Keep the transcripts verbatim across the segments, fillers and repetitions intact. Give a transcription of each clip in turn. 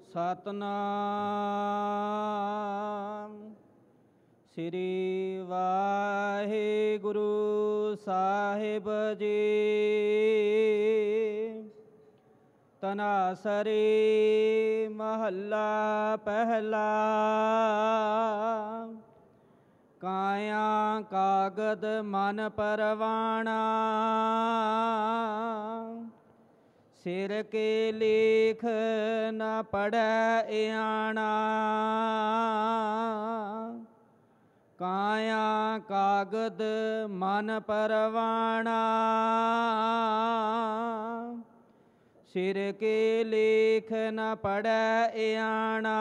ਸਤਨਾਮ ਸ੍ਰੀ ਵਾਹਿਗੁਰੂ ਸਾਹਿਬ ਜੀ। ਤਨਾਸਰੀ ਮਹੱਲਾ ਪਹਿਲਾ। ਕਾਇਆ ਕਾਗਦ ਮਨ ਪਰਵਾਣਾ, ਸਿਰ ਕੇ ਲੇਖ ਨ ਪੜੈ ਇਆਣਾ। ਕਾਇਆ ਕਾਗਦ ਮਨ ਪਰਵਾਣਾ, ਸਿਰ ਕੇ ਲੇਖ ਨ ਪੜੈ ਇਆਣਾ।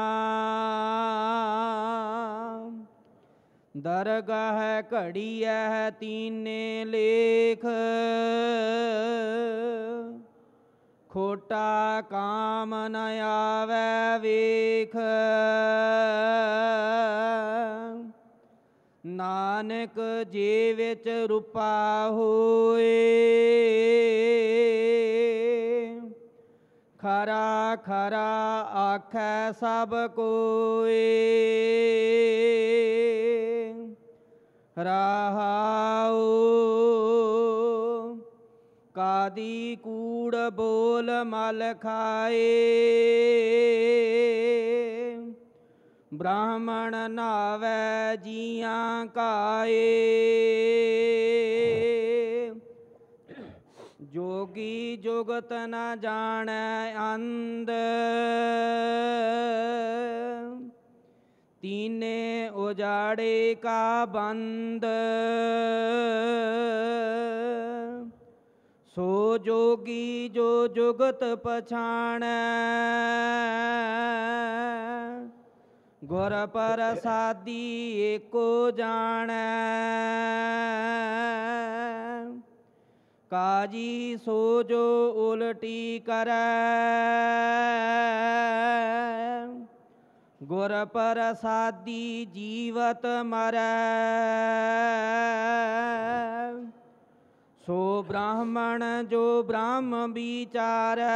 ਦਰਗਾਹ ਘੜੀਐ ਤੀਨੇ ਲੇਖ, ਖੋਟਾ ਕਾਮ ਨ ਆਵੈ ਵੇਖ। ਨਾਨਕ ਜੇ ਵਿੱਚ ਰੂਪਾ ਹੋਏ, ਖਰਾ ਖਰਾ ਆਖੈ ਸਭ ਕੋਏ। ਰਹਾਉ ਕਾਦੀ ਕੂੜ ਬੋਲ ਮਲ ਖਾਏ, ਬ੍ਰਾਹਮਣ ਨਾਵੈ ਜੀਆਂ ਕਾਏ। ਜੋਗੀ ਜੁਗਤ ਨ ਜਾਣੈ ਅੰਧ, ਤੀਨੇ ਉਜਾੜੇ ਕਾ ਬੰਦ। ਸੋ ਜੋਗੀ ਜੋ ਜੁਗਤ ਪਛਾਣੈ, ਗੁਰ ਪ੍ਰਸਾਦੀ ਏਕੋ ਜਾਣੈ। ਕਾਜੀ ਸੋ ਜੋ ਉਲਟੀ ਕਰੈ, ਗੁਰ ਪ੍ਰਸਾਦੀ ਜੀਵਤ ਮਰੈ। ਸੋ ਬ੍ਰਾਹਮਣ ਜੋ ਬ੍ਰਹਮ ਵਿਚਾਰੈ,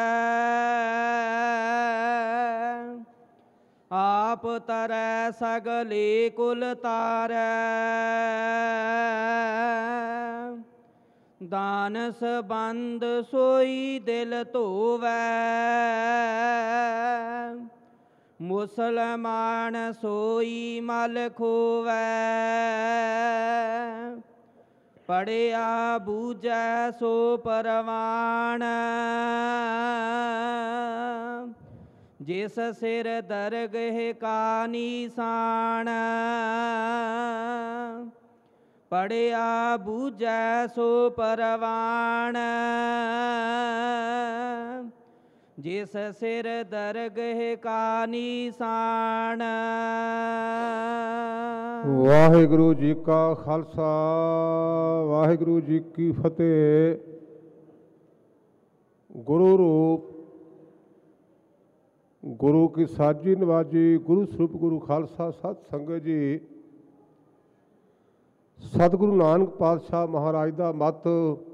ਆਪ ਤਰੈ ਸਗਲੇ ਕੁਲ ਤਾਰੈ। ਦਾਨ ਸੰਬੰਧ ਸੋਈ ਦਿਲ ਧੋਵੈ, ਮੁਸਲਮਾਨ ਸੋਈ ਮਲ ਖੋਵੈ। ਪੜਿਆ ਬੂਝੈ ਸੋ ਪਰਵਾਣ, ਜਿਸ ਸਿਰ ਦਰਗਹਿ ਕਾ ਨੀਸਾਨ। ਪੜਿਆ ਬੂਝੈ ਸੋ ਪਰਵਾਣ, ਜਿਸ ਸਿਰ ਦਰਗਹਿ ਕਾ ਨੀਸਾਨ। ਵਾਹਿਗੁਰੂ ਜੀ ਕਾ ਖਾਲਸਾ, ਵਾਹਿਗੁਰੂ ਜੀ ਕੀ ਫਤਿਹ। ਗੁਰੂ ਰੂਪ ਗੁਰੂ ਕੀ ਸਾਜੀ ਨਵਾਜੀ, ਗੁਰੂ ਸਰੂਪ ਗੁਰੂ ਖਾਲਸਾ ਸਤ ਸੰਗਤ ਜੀ। ਸਤਿਗੁਰੂ ਨਾਨਕ ਪਾਤਸ਼ਾਹ ਮਹਾਰਾਜ ਦਾ ਮੱਤ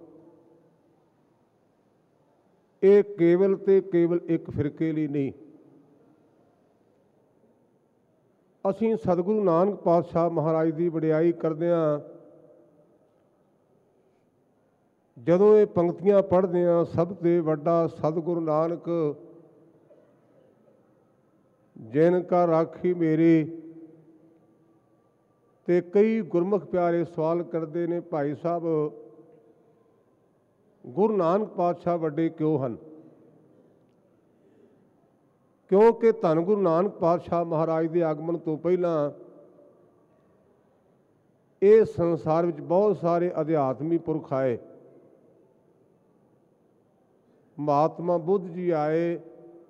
ਇਹ ਕੇਵਲ ਤੇ ਕੇਵਲ ਇੱਕ ਫਿਰਕੇ ਲਈ ਨਹੀਂ। ਅਸੀਂ ਸਤਿਗੁਰੂ ਨਾਨਕ ਪਾਤਸ਼ਾਹ ਮਹਾਰਾਜ ਦੀ ਵਡਿਆਈ ਕਰਦਿਆਂ ਜਦੋਂ ਇਹ ਪੰਕਤੀਆਂ ਪੜ੍ਹਦੇ ਹਾਂ, ਸਭ ਤੋਂ ਵੱਡਾ ਸਤਿਗੁਰੂ ਨਾਨਕ ਜਿਨ ਕਾ ਰਾਖੀ ਮੇਰੀ। ਤੇ ਕਈ ਗੁਰਮੁਖ ਪਿਆਰੇ ਸਵਾਲ ਕਰਦੇ ਨੇ, ਭਾਈ ਸਾਹਿਬ ਗੁਰੂ ਨਾਨਕ ਪਾਤਸ਼ਾਹ ਵੱਡੇ ਕਿਉਂ ਹਨ? ਕਿਉਂਕਿ ਧੰਨ ਗੁਰੂ ਨਾਨਕ ਪਾਤਸ਼ਾਹ ਮਹਾਰਾਜ ਦੇ ਆਗਮਨ ਤੋਂ ਪਹਿਲਾਂ ਇਹ ਸੰਸਾਰ ਵਿੱਚ ਬਹੁਤ ਸਾਰੇ ਅਧਿਆਤਮੀ ਪੁਰਖ ਆਏ। ਮਹਾਤਮਾ ਬੁੱਧ ਜੀ ਆਏ,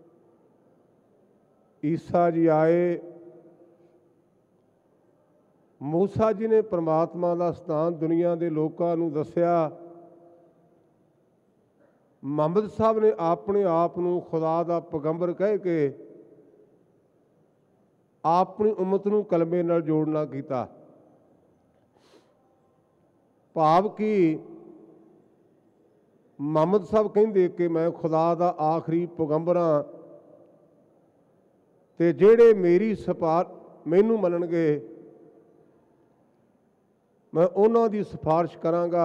ਈਸਾ ਜੀ ਆਏ, ਮੂਸਾ ਜੀ ਨੇ ਪਰਮਾਤਮਾ ਦਾ ਸਥਾਨ ਦੁਨੀਆ ਦੇ ਲੋਕਾਂ ਨੂੰ ਦੱਸਿਆ। ਮੁਹੰਮਦ ਸਾਹਿਬ ਨੇ ਆਪਣੇ ਆਪ ਨੂੰ ਖੁਦਾ ਦਾ ਪੈਗੰਬਰ ਕਹਿ ਕੇ ਆਪਣੀ ਉਮਤ ਨੂੰ ਕਲਮੇ ਨਾਲ ਜੋੜਨਾ ਕੀਤਾ। ਭਾਵ ਕਿ ਮੁਹੰਮਦ ਸਾਹਿਬ ਕਹਿੰਦੇ ਕਿ ਮੈਂ ਖੁਦਾ ਦਾ ਆਖਰੀ ਪੈਗੰਬਰ ਹਾਂ, ਤੇ ਜਿਹੜੇ ਮੇਰੀ ਸਿਫਾਰ ਮੈਨੂੰ ਮੰਨਣਗੇ ਮੈਂ ਉਹਨਾਂ ਦੀ ਸਿਫਾਰਿਸ਼ ਕਰਾਂਗਾ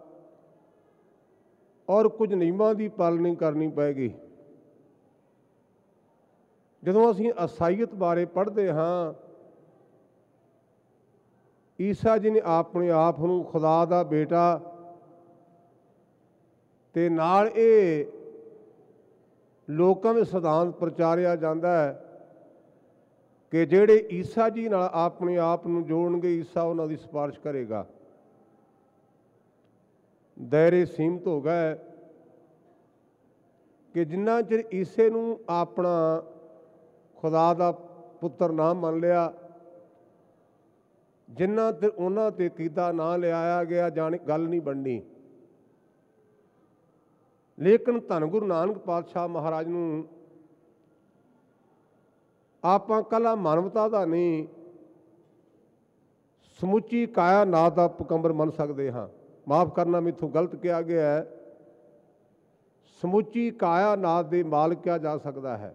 ਔਰ ਕੁਝ ਨਿਯਮਾਂ ਦੀ ਪਾਲਣਾ ਕਰਨੀ ਪਏਗੀ। ਜਦੋਂ ਅਸੀਂ ਈਸਾਈਅਤ ਬਾਰੇ ਪੜ੍ਹਦੇ ਹਾਂ, ਈਸਾ ਜੀ ਨੇ ਆਪਣੇ ਆਪ ਨੂੰ ਖੁਦਾ ਦਾ ਬੇਟਾ ਤੇ ਨਾਲ ਇਹ ਲੋਕਾਂ ਵਿੱਚ ਸਿਧਾਂਤ ਪ੍ਰਚਾਰਿਆ ਜਾਂਦਾ ਹੈ ਕਿ ਜਿਹੜੇ ਈਸਾ ਜੀ ਨਾਲ ਆਪਣੇ ਆਪ ਨੂੰ ਜੋੜਨਗੇ, ਈਸਾ ਉਹਨਾਂ ਦੀ ਸਿਫਾਰਿਸ਼ ਕਰੇਗਾ। ਦਾਇਰੇ ਸੀਮਤ ਹੋ ਗਏ ਕਿ ਜਿੰਨਾ ਚਿਰ ਈਸੇ ਨੂੰ ਆਪਣਾ ਖੁਦਾ ਦਾ ਪੁੱਤਰ ਨਾ ਮੰਨ ਲਿਆ, ਜਿੰਨਾ ਚਿਰ ਉਹਨਾਂ 'ਤੇ ਕੀਦਾ ਨਾ ਲਿਆਇਆ ਗਿਆ, ਜਾਣ ਗੱਲ ਨਹੀਂ ਬਣਨੀ। ਲੇਕਿਨ ਧੰਨ ਗੁਰੂ ਨਾਨਕ ਪਾਤਸ਼ਾਹ ਮਹਾਰਾਜ ਨੂੰ ਆਪਾਂ ਕੱਲਾ ਮਾਨਵਤਾ ਦਾ ਨਹੀਂ, ਸਮੁੱਚੀ ਕਾਇਨਾਤ ਦਾ ਪਕੰਬਰ ਮੰਨ ਸਕਦੇ ਹਾਂ। ਮਾਫ਼ ਕਰਨਾ, ਮੈਥੋਂ ਗਲਤ ਕਿਹਾ ਗਿਆ ਹੈ। ਸਮੁੱਚੀ ਕਾਇਨਾਤ ਦੇ ਮਾਲਕ ਕਿਹਾ ਜਾ ਸਕਦਾ ਹੈ।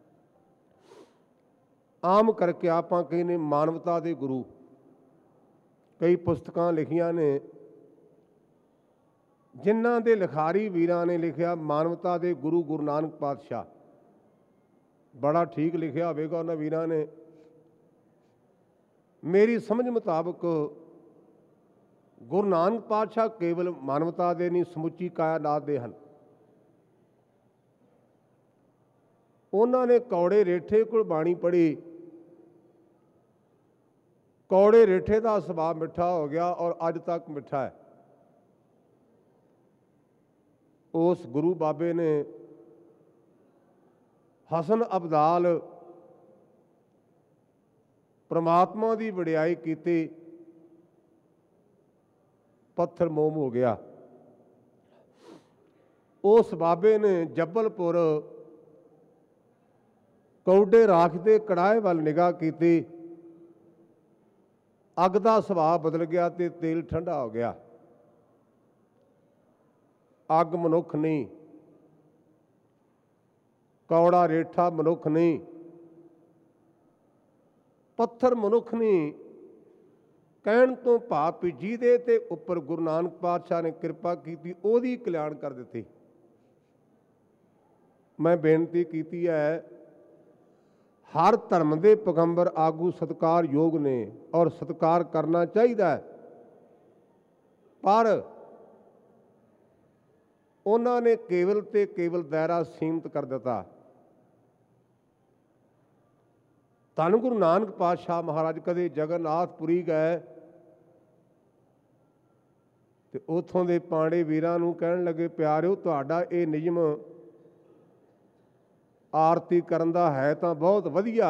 ਆਮ ਕਰਕੇ ਆਪਾਂ ਕਹਿੰਦੇ ਮਾਨਵਤਾ ਦੇ ਗੁਰੂ। ਕਈ ਪੁਸਤਕਾਂ ਲਿਖੀਆਂ ਨੇ ਜਿਨ੍ਹਾਂ ਦੇ ਲਿਖਾਰੀ ਵੀਰਾਂ ਨੇ ਲਿਖਿਆ ਮਾਨਵਤਾ ਦੇ ਗੁਰੂ ਗੁਰੂ ਨਾਨਕ ਪਾਤਸ਼ਾਹ। ਬੜਾ ਠੀਕ ਲਿਖਿਆ ਹੋਵੇਗਾ ਉਹਨਾਂ ਵੀਰਾਂ ਨੇ। ਮੇਰੀ ਸਮਝ ਮੁਤਾਬਕ ਗੁਰੂ ਨਾਨਕ ਪਾਤਸ਼ਾਹ ਕੇਵਲ ਮਾਨਵਤਾ ਦੇ ਨਹੀਂ, ਸਮੁੱਚੀ ਕਾਇਨਾਤ ਦੇ ਹਨ। ਉਹਨਾਂ ਨੇ ਕੌੜੇ ਰੇਠੇ ਕੋਲ ਬਾਣੀ ਪੜ੍ਹੀ। ਕੌੜੇ ਰੇਠੇ ਦਾ ਸੁਭਾਅ ਮਿੱਠਾ ਹੋ ਗਿਆ ਔਰ ਅੱਜ ਤੱਕ ਮਿੱਠਾ ਹੈ। ਉਸ ਗੁਰੂ ਬਾਬੇ ਨੇ ਹਸਨ ਅਬਦਾਲ ਪ੍ਰਮਾਤਮਾ ਦੀ ਵਡਿਆਈ ਕੀਤੀ, ਪੱਥਰ ਮੋਮ ਹੋ ਗਿਆ। ਉਸ ਬਾਬੇ ਨੇ ਜੱਬਲਪੁਰ ਕੌਡੇ ਰਾਖ ਦੇ ਕੜਾਹੇ ਵੱਲ ਨਿਗਾਹ ਕੀਤੀ, ਅੱਗ ਦਾ ਸੁਭਾਅ ਬਦਲ ਗਿਆ ਤੇ ਤੇਲ ਠੰਡਾ ਹੋ ਗਿਆ। ਅੱਗ ਮਨੁੱਖ ਨਹੀਂ, ਕੌੜਾ ਰੇਠਾ ਮਨੁੱਖ ਨਹੀਂ, ਪੱਥਰ ਮਨੁੱਖ ਨਹੀਂ। ਕਹਿਣ ਤੋਂ ਭਾਵ ਵੀ ਜਿਹਦੇ ਤੇ ਉੱਪਰ ਗੁਰੂ ਨਾਨਕ ਪਾਤਸ਼ਾਹ ਨੇ ਕਿਰਪਾ ਕੀਤੀ ਉਹਦੀ ਕਲਿਆਣ ਕਰ ਦਿੱਤੀ। ਮੈਂ ਬੇਨਤੀ ਕੀਤੀ ਹੈ, ਹਰ ਧਰਮ ਦੇ ਪੈਗੰਬਰ ਆਗੂ ਸਤਿਕਾਰ ਯੋਗ ਨੇ ਔਰ ਸਤਿਕਾਰ ਕਰਨਾ ਚਾਹੀਦਾ ਹੈ, ਪਰ ਉਹਨਾਂ ਨੇ ਕੇਵਲ ਤੇ ਕੇਵਲ ਦਾਇਰਾ ਸੀਮਤ ਕਰ ਦਿੱਤਾ। ਧੰਨ ਗੁਰੂ ਨਾਨਕ ਪਾਤਸ਼ਾਹ ਮਹਾਰਾਜ ਕਦੇ ਜਗਨਨਾਥਪੁਰੀ ਗਏ ਤੇ ਉੱਥੋਂ ਦੇ ਪਾਂਡੇ ਵੀਰਾਂ ਨੂੰ ਕਹਿਣ ਲੱਗੇ, ਪਿਆਰਿਓ ਤੁਹਾਡਾ ਇਹ ਨਿਯਮ ਆਰਤੀ ਕਰਨ ਦਾ ਹੈ ਤਾਂ ਬਹੁਤ ਵਧੀਆ,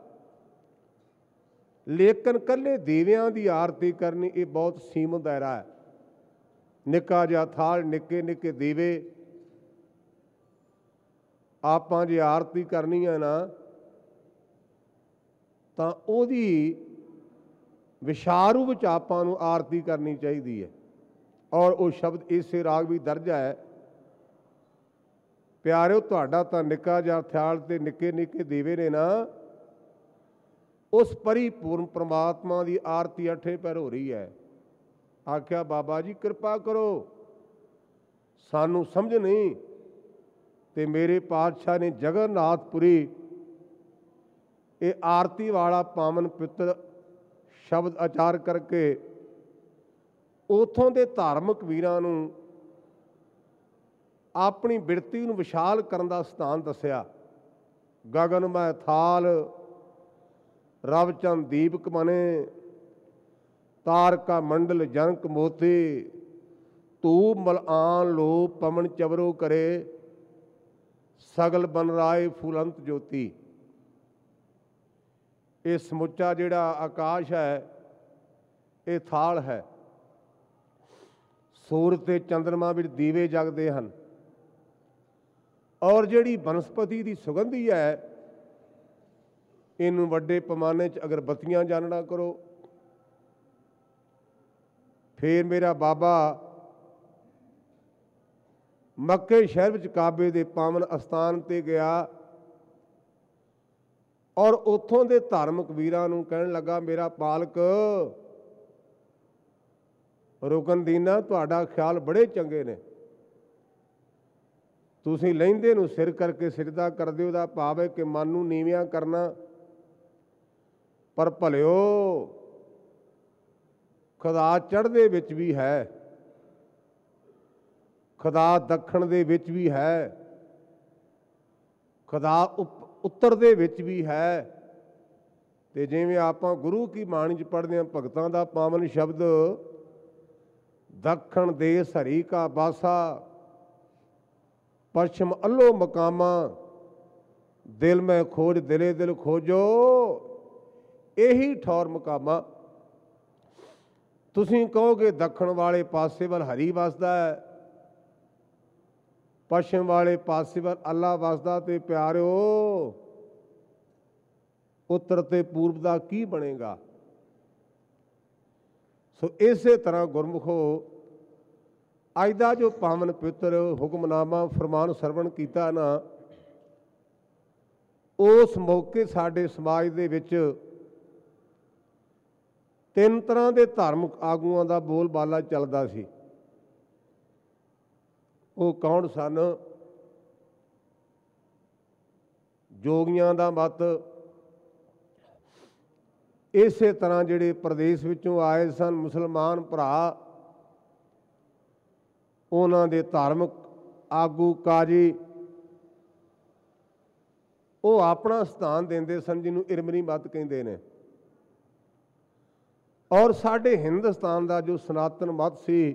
ਲੇਕਿਨ ਇਕੱਲੇ ਦੀਵਿਆਂ ਦੀ ਆਰਤੀ ਕਰਨੀ ਇਹ ਬਹੁਤ ਸੀਮਤ ਦਾਇਰਾ ਹੈ। ਨਿੱਕਾ ਜਿਹਾ ਥਾਲ, ਨਿੱਕੇ ਨਿੱਕੇ ਦੀਵੇ, ਆਪਾਂ ਜੇ ਆਰਤੀ ਕਰਨੀ ਹੈ ਨਾ ਤਾਂ ਉਹਦੀ ਵਿਸ਼ਾਲ ਰੂਪ ਵਿੱਚ ਆਪਾਂ ਨੂੰ ਆਰਤੀ ਕਰਨੀ ਚਾਹੀਦੀ ਹੈ। ਔਰ ਉਹ ਸ਼ਬਦ ਇਸੇ ਰਾਗ ਵੀ ਦਰਜ ਹੈ, ਪਿਆਰਿਓ ਤੁਹਾਡਾ ਤਾਂ ਨਿੱਕਾ ਜਿਹਾ ਥਾਲ ਤੇ ਨਿੱਕੇ ਨਿੱਕੇ ਦੀਵੇ ਨੇ ਨਾ, ਉਸ ਪਰਿਪੂਰਨ ਪ੍ਰਮਾਤਮਾ ਦੀ ਆਰਤੀ ਅੱਠੇ ਪੈਰ ਹੋ ਰਹੀ ਹੈ। ਆਖਿਆ ਬਾਬਾ ਜੀ ਕਿਰਪਾ ਕਰੋ, ਸਾਨੂੰ ਸਮਝ ਨਹੀਂ। ਤੇ ਮੇਰੇ ਪਾਤਸ਼ਾਹ ਨੇ ਜਗਨਨਾਥਪੁਰੀ ਇਹ ਆਰਤੀ ਵਾਲਾ ਪਾਵਨ ਪਿੱਤਰ ਸ਼ਬਦ ਉਚਾਰ ਕਰਕੇ ਉੱਥੋਂ ਦੇ ਧਾਰਮਿਕ ਵੀਰਾਂ ਨੂੰ ਆਪਣੀ ਬਿਰਤੀ ਨੂੰ ਵਿਸ਼ਾਲ ਕਰਨ ਦਾ ਸਥਾਨ ਦੱਸਿਆ। ਗਗਨ ਮੈਂ ਥਾਲ ਰਵ ਚੰਦ ਦੀਪਕ ਮਨੇ, ਤਾਰਕਾ ਮੰਡਲ ਜਨਕ ਮੋਤੀ, ਧੂਪ ਮਲਆਨ ਲੋ ਪਵਨ ਚਵਰੋ ਕਰੇ, ਸਗਲ ਬਨ ਰਾਏ ਫੁਲੰਤ ਜੋਤੀ। ਇਹ ਸਮੁੱਚਾ ਜਿਹੜਾ ਆਕਾਸ਼ ਹੈ ਇਹ ਥਾਲ ਹੈ। ਸੂਰਜ ਤੇ ਚੰਦਰਮਾ ਵਿੱਚ ਦੀਵੇ ਜਗਦੇ ਹਨ ਔਰ ਜਿਹੜੀ ਬਨਸਪਤੀ ਦੀ ਸੁਗੰਧੀ ਹੈ ਇਹਨੂੰ ਵੱਡੇ ਪੈਮਾਨੇ 'ਚ ਅਗਰ ਬੱਤੀਆਂ ਜਾਣਨਾ ਕਰੋ। ਫਿਰ ਮੇਰਾ ਬਾਬਾ ਮੱਕੇ ਸ਼ਹਿਰ ਵਿੱਚ ਕਾਬੇ ਦੇ ਪਾਵਨ ਅਸਥਾਨ 'ਤੇ ਗਿਆ ਔਰ ਉੱਥੋਂ ਦੇ ਧਾਰਮਿਕ ਵੀਰਾਂ ਨੂੰ ਕਹਿਣ ਲੱਗਾ, ਮੇਰਾ ਪਾਲਕ ਰੁਕਨਦੀਨਾ, ਤੁਹਾਡਾ ਖਿਆਲ ਬੜੇ ਚੰਗੇ ਨੇ, ਤੁਸੀਂ ਲਹਿੰਦੇ ਨੂੰ ਸਿਰ ਕਰਕੇ ਸਿਜਦਾ ਕਰਦੇ, ਉਹਦਾ ਭਾਵ ਹੈ ਕਿ ਮਨ ਨੂੰ ਨੀਵਿਆਂ ਕਰਨਾ। ਪਰ ਭਲਿਓ ਖੁਦਾ ਚੜ੍ਹਦੇ ਵਿੱਚ ਵੀ ਹੈ, ਖੁਦਾ ਦੱਖਣ ਦੇ ਵਿੱਚ ਵੀ ਹੈ, ਖੁਦਾ ਉੱਤਰ ਦੇ ਵਿੱਚ ਵੀ ਹੈ। ਤੇ ਜਿਵੇਂ ਆਪਾਂ ਗੁਰੂ ਕੀ ਬਾਣੀ 'ਚ ਪੜ੍ਹਦੇ ਹਾਂ, ਭਗਤਾਂ ਦਾ ਪਾਵਨ ਸ਼ਬਦ, ਦੱਖਣ ਦੇਸ ਹਰੀ ਕਾ ਬਾਸਾ, ਪੱਛਮ ਅੱਲੋ ਮਕਾਮਾ, ਦਿਲ ਮੈਂ ਖੋਜ ਦਿਲੇ ਦਿਲ ਖੋਜੋ, ਇਹੀ ਠੌਰ ਮਕਾਮਾ। ਤੁਸੀਂ ਕਹੋਗੇ ਦੱਖਣ ਵਾਲੇ ਪਾਸੇ ਵੱਲ ਹਰੀ ਵਸਦਾ ਹੈ, ਪੱਛਮ ਵਾਲੇ ਪਾਸੇ ਵੱਲ ਅੱਲਾ ਵਸਦਾ, ਤੇ ਪਿਆਰਿਓ ਉੱਤਰ ਤੇ ਪੂਰਬ ਦਾ ਕੀ ਬਣੇਗਾ? ਸੋ ਇਸੇ ਤਰ੍ਹਾਂ ਗੁਰਮੁਖੋ ਅੱਜ ਦਾ ਜੋ ਪਾਵਨ ਪਵਿੱਤਰ ਹੁਕਮਨਾਮਾ ਫਰਮਾਨ ਸਰਵਣ ਕੀਤਾ ਨਾ, ਉਸ ਮੌਕੇ ਸਾਡੇ ਸਮਾਜ ਦੇ ਵਿੱਚ ਤਿੰਨ ਤਰ੍ਹਾਂ ਦੇ ਧਾਰਮਿਕ ਆਗੂਆਂ ਦਾ ਬੋਲਬਾਲਾ ਚੱਲਦਾ ਸੀ। ਉਹ ਕੌਣ ਸਨ? ਜੋਗੀਆਂ ਦਾ ਮਤ, ਇਸੇ ਤਰ੍ਹਾਂ ਜਿਹੜੇ ਪ੍ਰਦੇਸ਼ ਵਿੱਚੋਂ ਆਏ ਸਨ ਮੁਸਲਮਾਨ ਭਰਾ, ਉਹਨਾਂ ਦੇ ਧਾਰਮਿਕ ਆਗੂ ਕਾਜੀ, ਉਹ ਆਪਣਾ ਸਥਾਨ ਦਿੰਦੇ ਸਨ, ਜਿਹਨੂੰ ਇਰਮਨੀ ਮਤ ਕਹਿੰਦੇ ਨੇ। ਔਰ ਸਾਡੇ ਹਿੰਦੁਸਤਾਨ ਦਾ ਜੋ ਸਨਾਤਨ ਮਤ ਸੀ,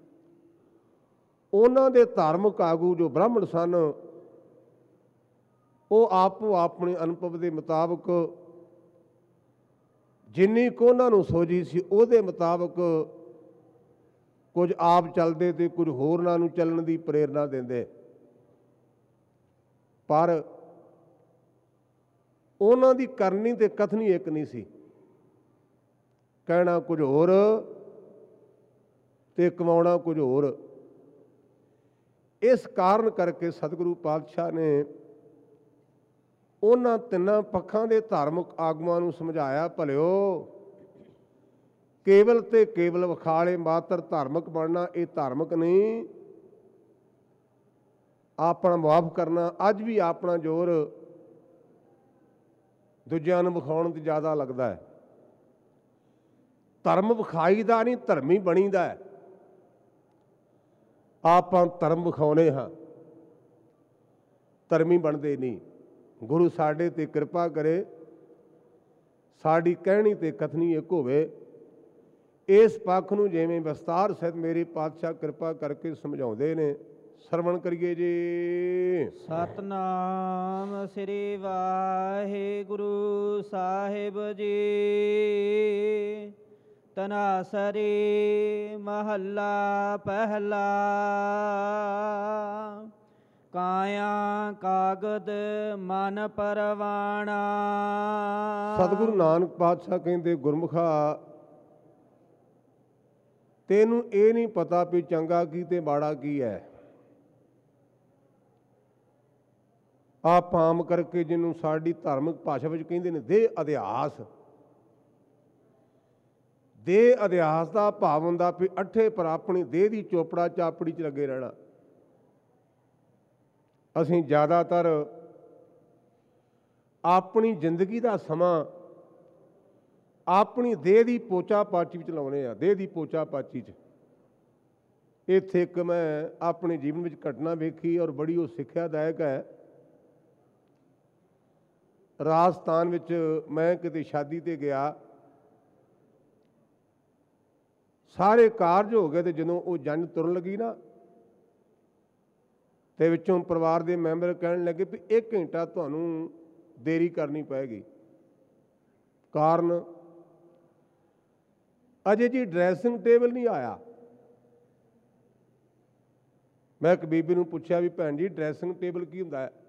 ਉਹਨਾਂ ਦੇ ਧਾਰਮਿਕ ਆਗੂ ਜੋ ਬ੍ਰਾਹਮਣ ਸਨ, ਉਹ ਆਪੋ ਆਪਣੇ ਅਨੁਭਵ ਦੇ ਮੁਤਾਬਕ ਜਿੰਨੀ ਕੁ ਉਹਨਾਂ ਨੂੰ ਸੋਝੀ ਸੀ, ਉਹਦੇ ਮੁਤਾਬਕ ਕੁਝ ਆਪ ਚੱਲਦੇ ਤੇ ਕੁਝ ਹੋਰਨਾਂ ਨੂੰ ਚੱਲਣ ਦੀ ਪ੍ਰੇਰਨਾ ਦਿੰਦੇ। ਪਰ ਉਹਨਾਂ ਦੀ ਕਰਨੀ ਤੇ ਕਥਨੀ ਇੱਕ ਨਹੀਂ ਸੀ, ਕਹਿਣਾ ਕੁਝ ਹੋਰ ਤੇ ਕਮਾਉਣਾ ਕੁਝ ਹੋਰ। ਇਸ ਕਾਰਨ ਕਰਕੇ ਸਤਿਗੁਰੂ ਪਾਤਸ਼ਾਹ ਨੇ ਉਹਨਾਂ ਤਿੰਨਾਂ ਪੱਖਾਂ ਦੇ ਧਾਰਮਿਕ ਆਗੂਆਂ ਨੂੰ ਸਮਝਾਇਆ, ਭਲਿਓ ਕੇਵਲ ਤੇ ਕੇਵਲ ਵਿਖਾਲੇ ਮਾਤਰ ਧਾਰਮਿਕ ਬਣਨਾ ਇਹ ਧਾਰਮਿਕ ਨਹੀਂ। ਆਪਣਾ ਮੁਆਫ ਕਰਨਾ, ਅੱਜ ਵੀ ਆਪਣਾ ਜ਼ੋਰ ਦੂਜਿਆਂ ਨੂੰ ਵਿਖਾਉਣ ਤੇ ਜ਼ਿਆਦਾ ਲੱਗਦਾ ਹੈ। ਧਰਮ ਵਿਖਾਈ ਦਾ ਨਹੀਂ, ਧਰਮੀ ਬਣੀਦਾ ਹੈ। ਆਪਾਂ ਧਰਮ ਵਿਖਾਉਣੇ ਹਾਂ, ਧਰਮੀ ਬਣਦੇ ਨਹੀਂ। ਗੁਰੂ ਸਾਡੇ ਤੇ ਕਿਰਪਾ ਕਰੇ, ਸਾਡੀ ਕਹਿਣੀ ਤੇ ਕਥਨੀ ਇੱਕ ਹੋਵੇ। ਇਸ ਪੱਖ ਨੂੰ ਜਿਵੇਂ ਵਿਸਤਾਰ ਸਹਿਤ ਮੇਰੇ ਪਾਤਸ਼ਾਹ ਕਿਰਪਾ ਕਰਕੇ ਸਮਝਾਉਂਦੇ ਨੇ, ਸਰਵਣ ਕਰੀਏ ਜੀ। ਸਤਨਾਮ ਸ੍ਰੀ ਵਾਹਿਗੁਰੂ ਸਾਹਿਬ ਜੀ। ਤਨਾਸਰੀ ਮਹੱਲਾ ਪਹਿਲਾ। ਕਾਇਆ ਕਾਗਦ ਮਨ ਪਰਵਾਣਾ। ਸਤਿਗੁਰੂ ਨਾਨਕ ਪਾਤਸ਼ਾਹ ਕਹਿੰਦੇ, ਗੁਰਮੁਖਾ ਤੈਨੂੰ ਇਹ ਨਹੀਂ ਪਤਾ ਵੀ ਚੰਗਾ ਕੀ ਤੇ ਮਾੜਾ ਕੀ ਹੈ। ਆਪ ਆਮ ਕਰਕੇ ਜਿਹਨੂੰ ਸਾਡੀ ਧਾਰਮਿਕ ਭਾਸ਼ਾ ਵਿੱਚ ਕਹਿੰਦੇ ਨੇ ਦੇਹ ਅਧਿਆਸ। ਦੇਹ ਅਧਿਆਸ ਦਾ ਭਾਵ ਹੁੰਦਾ ਵੀ ਅੱਠੇ ਪਰ ਆਪਣੀ ਦੇਹ ਦੀ ਚੋਪੜਾ ਚਾਪੜੀ 'ਚ ਲੱਗੇ ਰਹਿਣਾ। ਅਸੀਂ ਜ਼ਿਆਦਾਤਰ ਆਪਣੀ ਜ਼ਿੰਦਗੀ ਦਾ ਸਮਾਂ ਆਪਣੀ ਦੇਹ ਦੀ ਪੋਚਾ ਪਾਚੀ ਵਿੱਚ ਲਾਉਣੇ ਆ, ਦੇਹ ਦੀ ਪੋਚਾ ਪਾਚੀ 'ਚ। ਇੱਥੇ ਇੱਕ ਮੈਂ ਆਪਣੇ ਜੀਵਨ ਵਿੱਚ ਘਟਨਾ ਵੇਖੀ ਔਰ ਬੜੀ ਉਹ ਸਿੱਖਿਆਦਾਇਕ ਹੈ। ਰਾਜਸਥਾਨ ਵਿੱਚ ਮੈਂ ਕਿਤੇ ਸ਼ਾਦੀ 'ਤੇ ਗਿਆ, ਸਾਰੇ ਕਾਰਜ ਹੋ ਗਏ, ਤੇ ਜਦੋਂ ਉਹ ਜੰਝ ਤੁਰਨ ਲੱਗੀ ਨਾ, ਤੇ ਵਿੱਚੋਂ ਪਰਿਵਾਰ ਦੇ ਮੈਂਬਰ ਕਹਿਣ ਲੱਗੇ ਵੀ ਇੱਕ ਘੰਟਾ ਤੁਹਾਨੂੰ ਦੇਰੀ ਕਰਨੀ ਪਏਗੀ। ਕਾਰਨ ਅਜੇ ਜੀ ਡਰੈਸਿੰਗ ਟੇਬਲ ਨਹੀਂ ਆਇਆ। ਮੈਂ ਇੱਕ ਬੀਬੀ ਨੂੰ ਪੁੱਛਿਆ ਵੀ ਭੈਣ ਜੀ ਡਰੈਸਿੰਗ ਟੇਬਲ ਕੀ ਹੁੰਦਾ ਹੈ?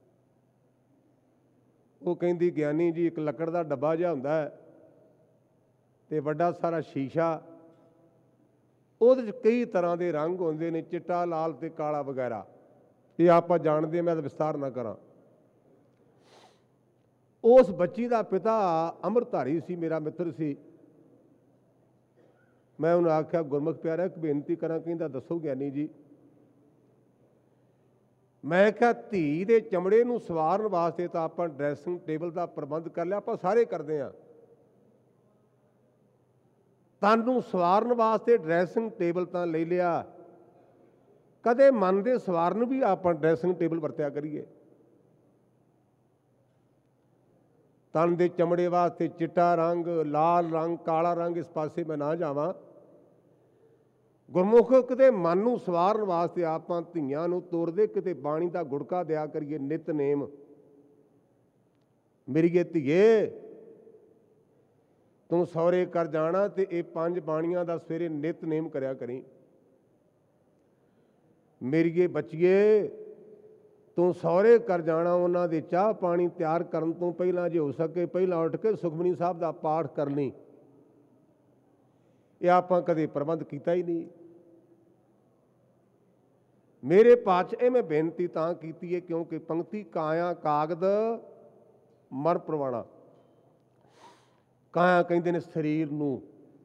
ਉਹ ਕਹਿੰਦੀ ਗਿਆਨੀ ਜੀ ਇੱਕ ਲੱਕੜ ਦਾ ਡੱਬਾ ਜਿਹਾ ਹੁੰਦਾ ਹੈ ਤੇ ਵੱਡਾ ਸਾਰਾ ਸ਼ੀਸ਼ਾ, ਉਹਦੇ 'ਚ ਕਈ ਤਰ੍ਹਾਂ ਦੇ ਰੰਗ ਹੁੰਦੇ ਨੇ, ਚਿੱਟਾ, ਲਾਲ ਤੇ ਕਾਲਾ ਵਗੈਰਾ। ਇਹ ਆਪਾਂ ਜਾਣਦੇ, ਮੈਂ ਤਾਂ ਵਿਸਤਾਰ ਨਾ ਕਰਾਂ। ਉਸ ਬੱਚੀ ਦਾ ਪਿਤਾ ਅੰਮ੍ਰਿਤਧਾਰੀ ਸੀ, ਮੇਰਾ ਮਿੱਤਰ ਸੀ। ਮੈਂ ਉਹਨੂੰ ਆਖਿਆ, ਗੁਰਮੁਖ ਪਿਆਰਾ ਇੱਕ ਬੇਨਤੀ ਕਰਾਂ। ਕਹਿੰਦਾ ਦੱਸੋ ਗਿਆਨੀ ਜੀ। ਮੈਂ ਕਿਹਾ ਧੀ ਦੇ ਚਮੜੇ ਨੂੰ ਸਵਾਰਨ ਵਾਸਤੇ ਤਾਂ ਆਪਾਂ ਡਰੈਸਿੰਗ ਟੇਬਲ ਦਾ ਪ੍ਰਬੰਧ ਕਰ ਲਿਆ, ਆਪਾਂ ਸਾਰੇ ਕਰਦੇ ਹਾਂ। ਤਨ ਨੂੰ ਸਵਾਰਨ ਵਾਸਤੇ ਡਰੈਸਿੰਗ ਟੇਬਲ ਤਾਂ ਲੈ ਲਿਆ, ਕਦੇ ਮਨ ਦੇ ਸਵਾਰਨ ਵੀ ਆਪਾਂ ਡਰੈਸਿੰਗ ਟੇਬਲ ਵਰਤਿਆ ਕਰੀਏ। ਤਨ ਦੇ ਚਮੜੇ ਵਾਸਤੇ ਚਿੱਟਾ ਰੰਗ, ਲਾਲ ਰੰਗ, ਕਾਲਾ ਰੰਗ, ਇਸ ਪਾਸੇ ਮੈਂ ਨਾ ਜਾਵਾਂ। ਗੁਰਮੁਖ ਕਿਤੇ ਮਨ ਨੂੰ ਸਵਾਰਨ ਵਾਸਤੇ ਆਪਾਂ ਧੀਆਂ ਨੂੰ ਤੋਰਦੇ, ਕਿਤੇ ਬਾਣੀ ਦਾ ਗੁੜਕਾ ਦਿਆ ਕਰੀਏ ਨਿਤਨੇਮ। ਮੇਰੀਏ ਧੀਏ, ਤੂੰ ਸਹੁਰੇ ਕਰ ਜਾਣਾ ਤੇ ਇਹ ਪੰਜ ਬਾਣੀਆਂ ਦਾ ਸਵੇਰੇ ਨਿਤਨੇਮ ਕਰਿਆ ਕਰੀ। ਮੇਰੀਏ ਬੱਚੀਏ, ਤੂੰ ਸਹੁਰੇ ਕਰ ਜਾਣਾ, ਉਹਨਾਂ ਦੇ ਚਾਹ ਪਾਣੀ ਤਿਆਰ ਕਰਨ ਤੋਂ ਪਹਿਲਾਂ ਜੇ ਹੋ ਸਕੇ ਪਹਿਲਾਂ ਉੱਠ ਕੇ ਸੁਖਮਨੀ ਸਾਹਿਬ ਦਾ ਪਾਠ ਕਰ ਲਈ। ਇਹ ਆਪਾਂ ਕਦੇ ਪ੍ਰਬੰਧ ਕੀਤਾ ਹੀ ਨਹੀਂ। ਮੇਰੇ ਪਾਤਸ਼ਾਹ ਇਹ ਮੈਂ ਬੇਨਤੀ ਤਾਂ ਕੀਤੀ ਹੈ ਕਿਉਂਕਿ ਪੰਕਤੀ ਕਾਇਆ ਕਾਗਦ ਮਰ ਪ੍ਰਵਾਣਾ। ਕਾਇਆ ਕਹਿੰਦੇ ਨੇ ਸਰੀਰ ਨੂੰ,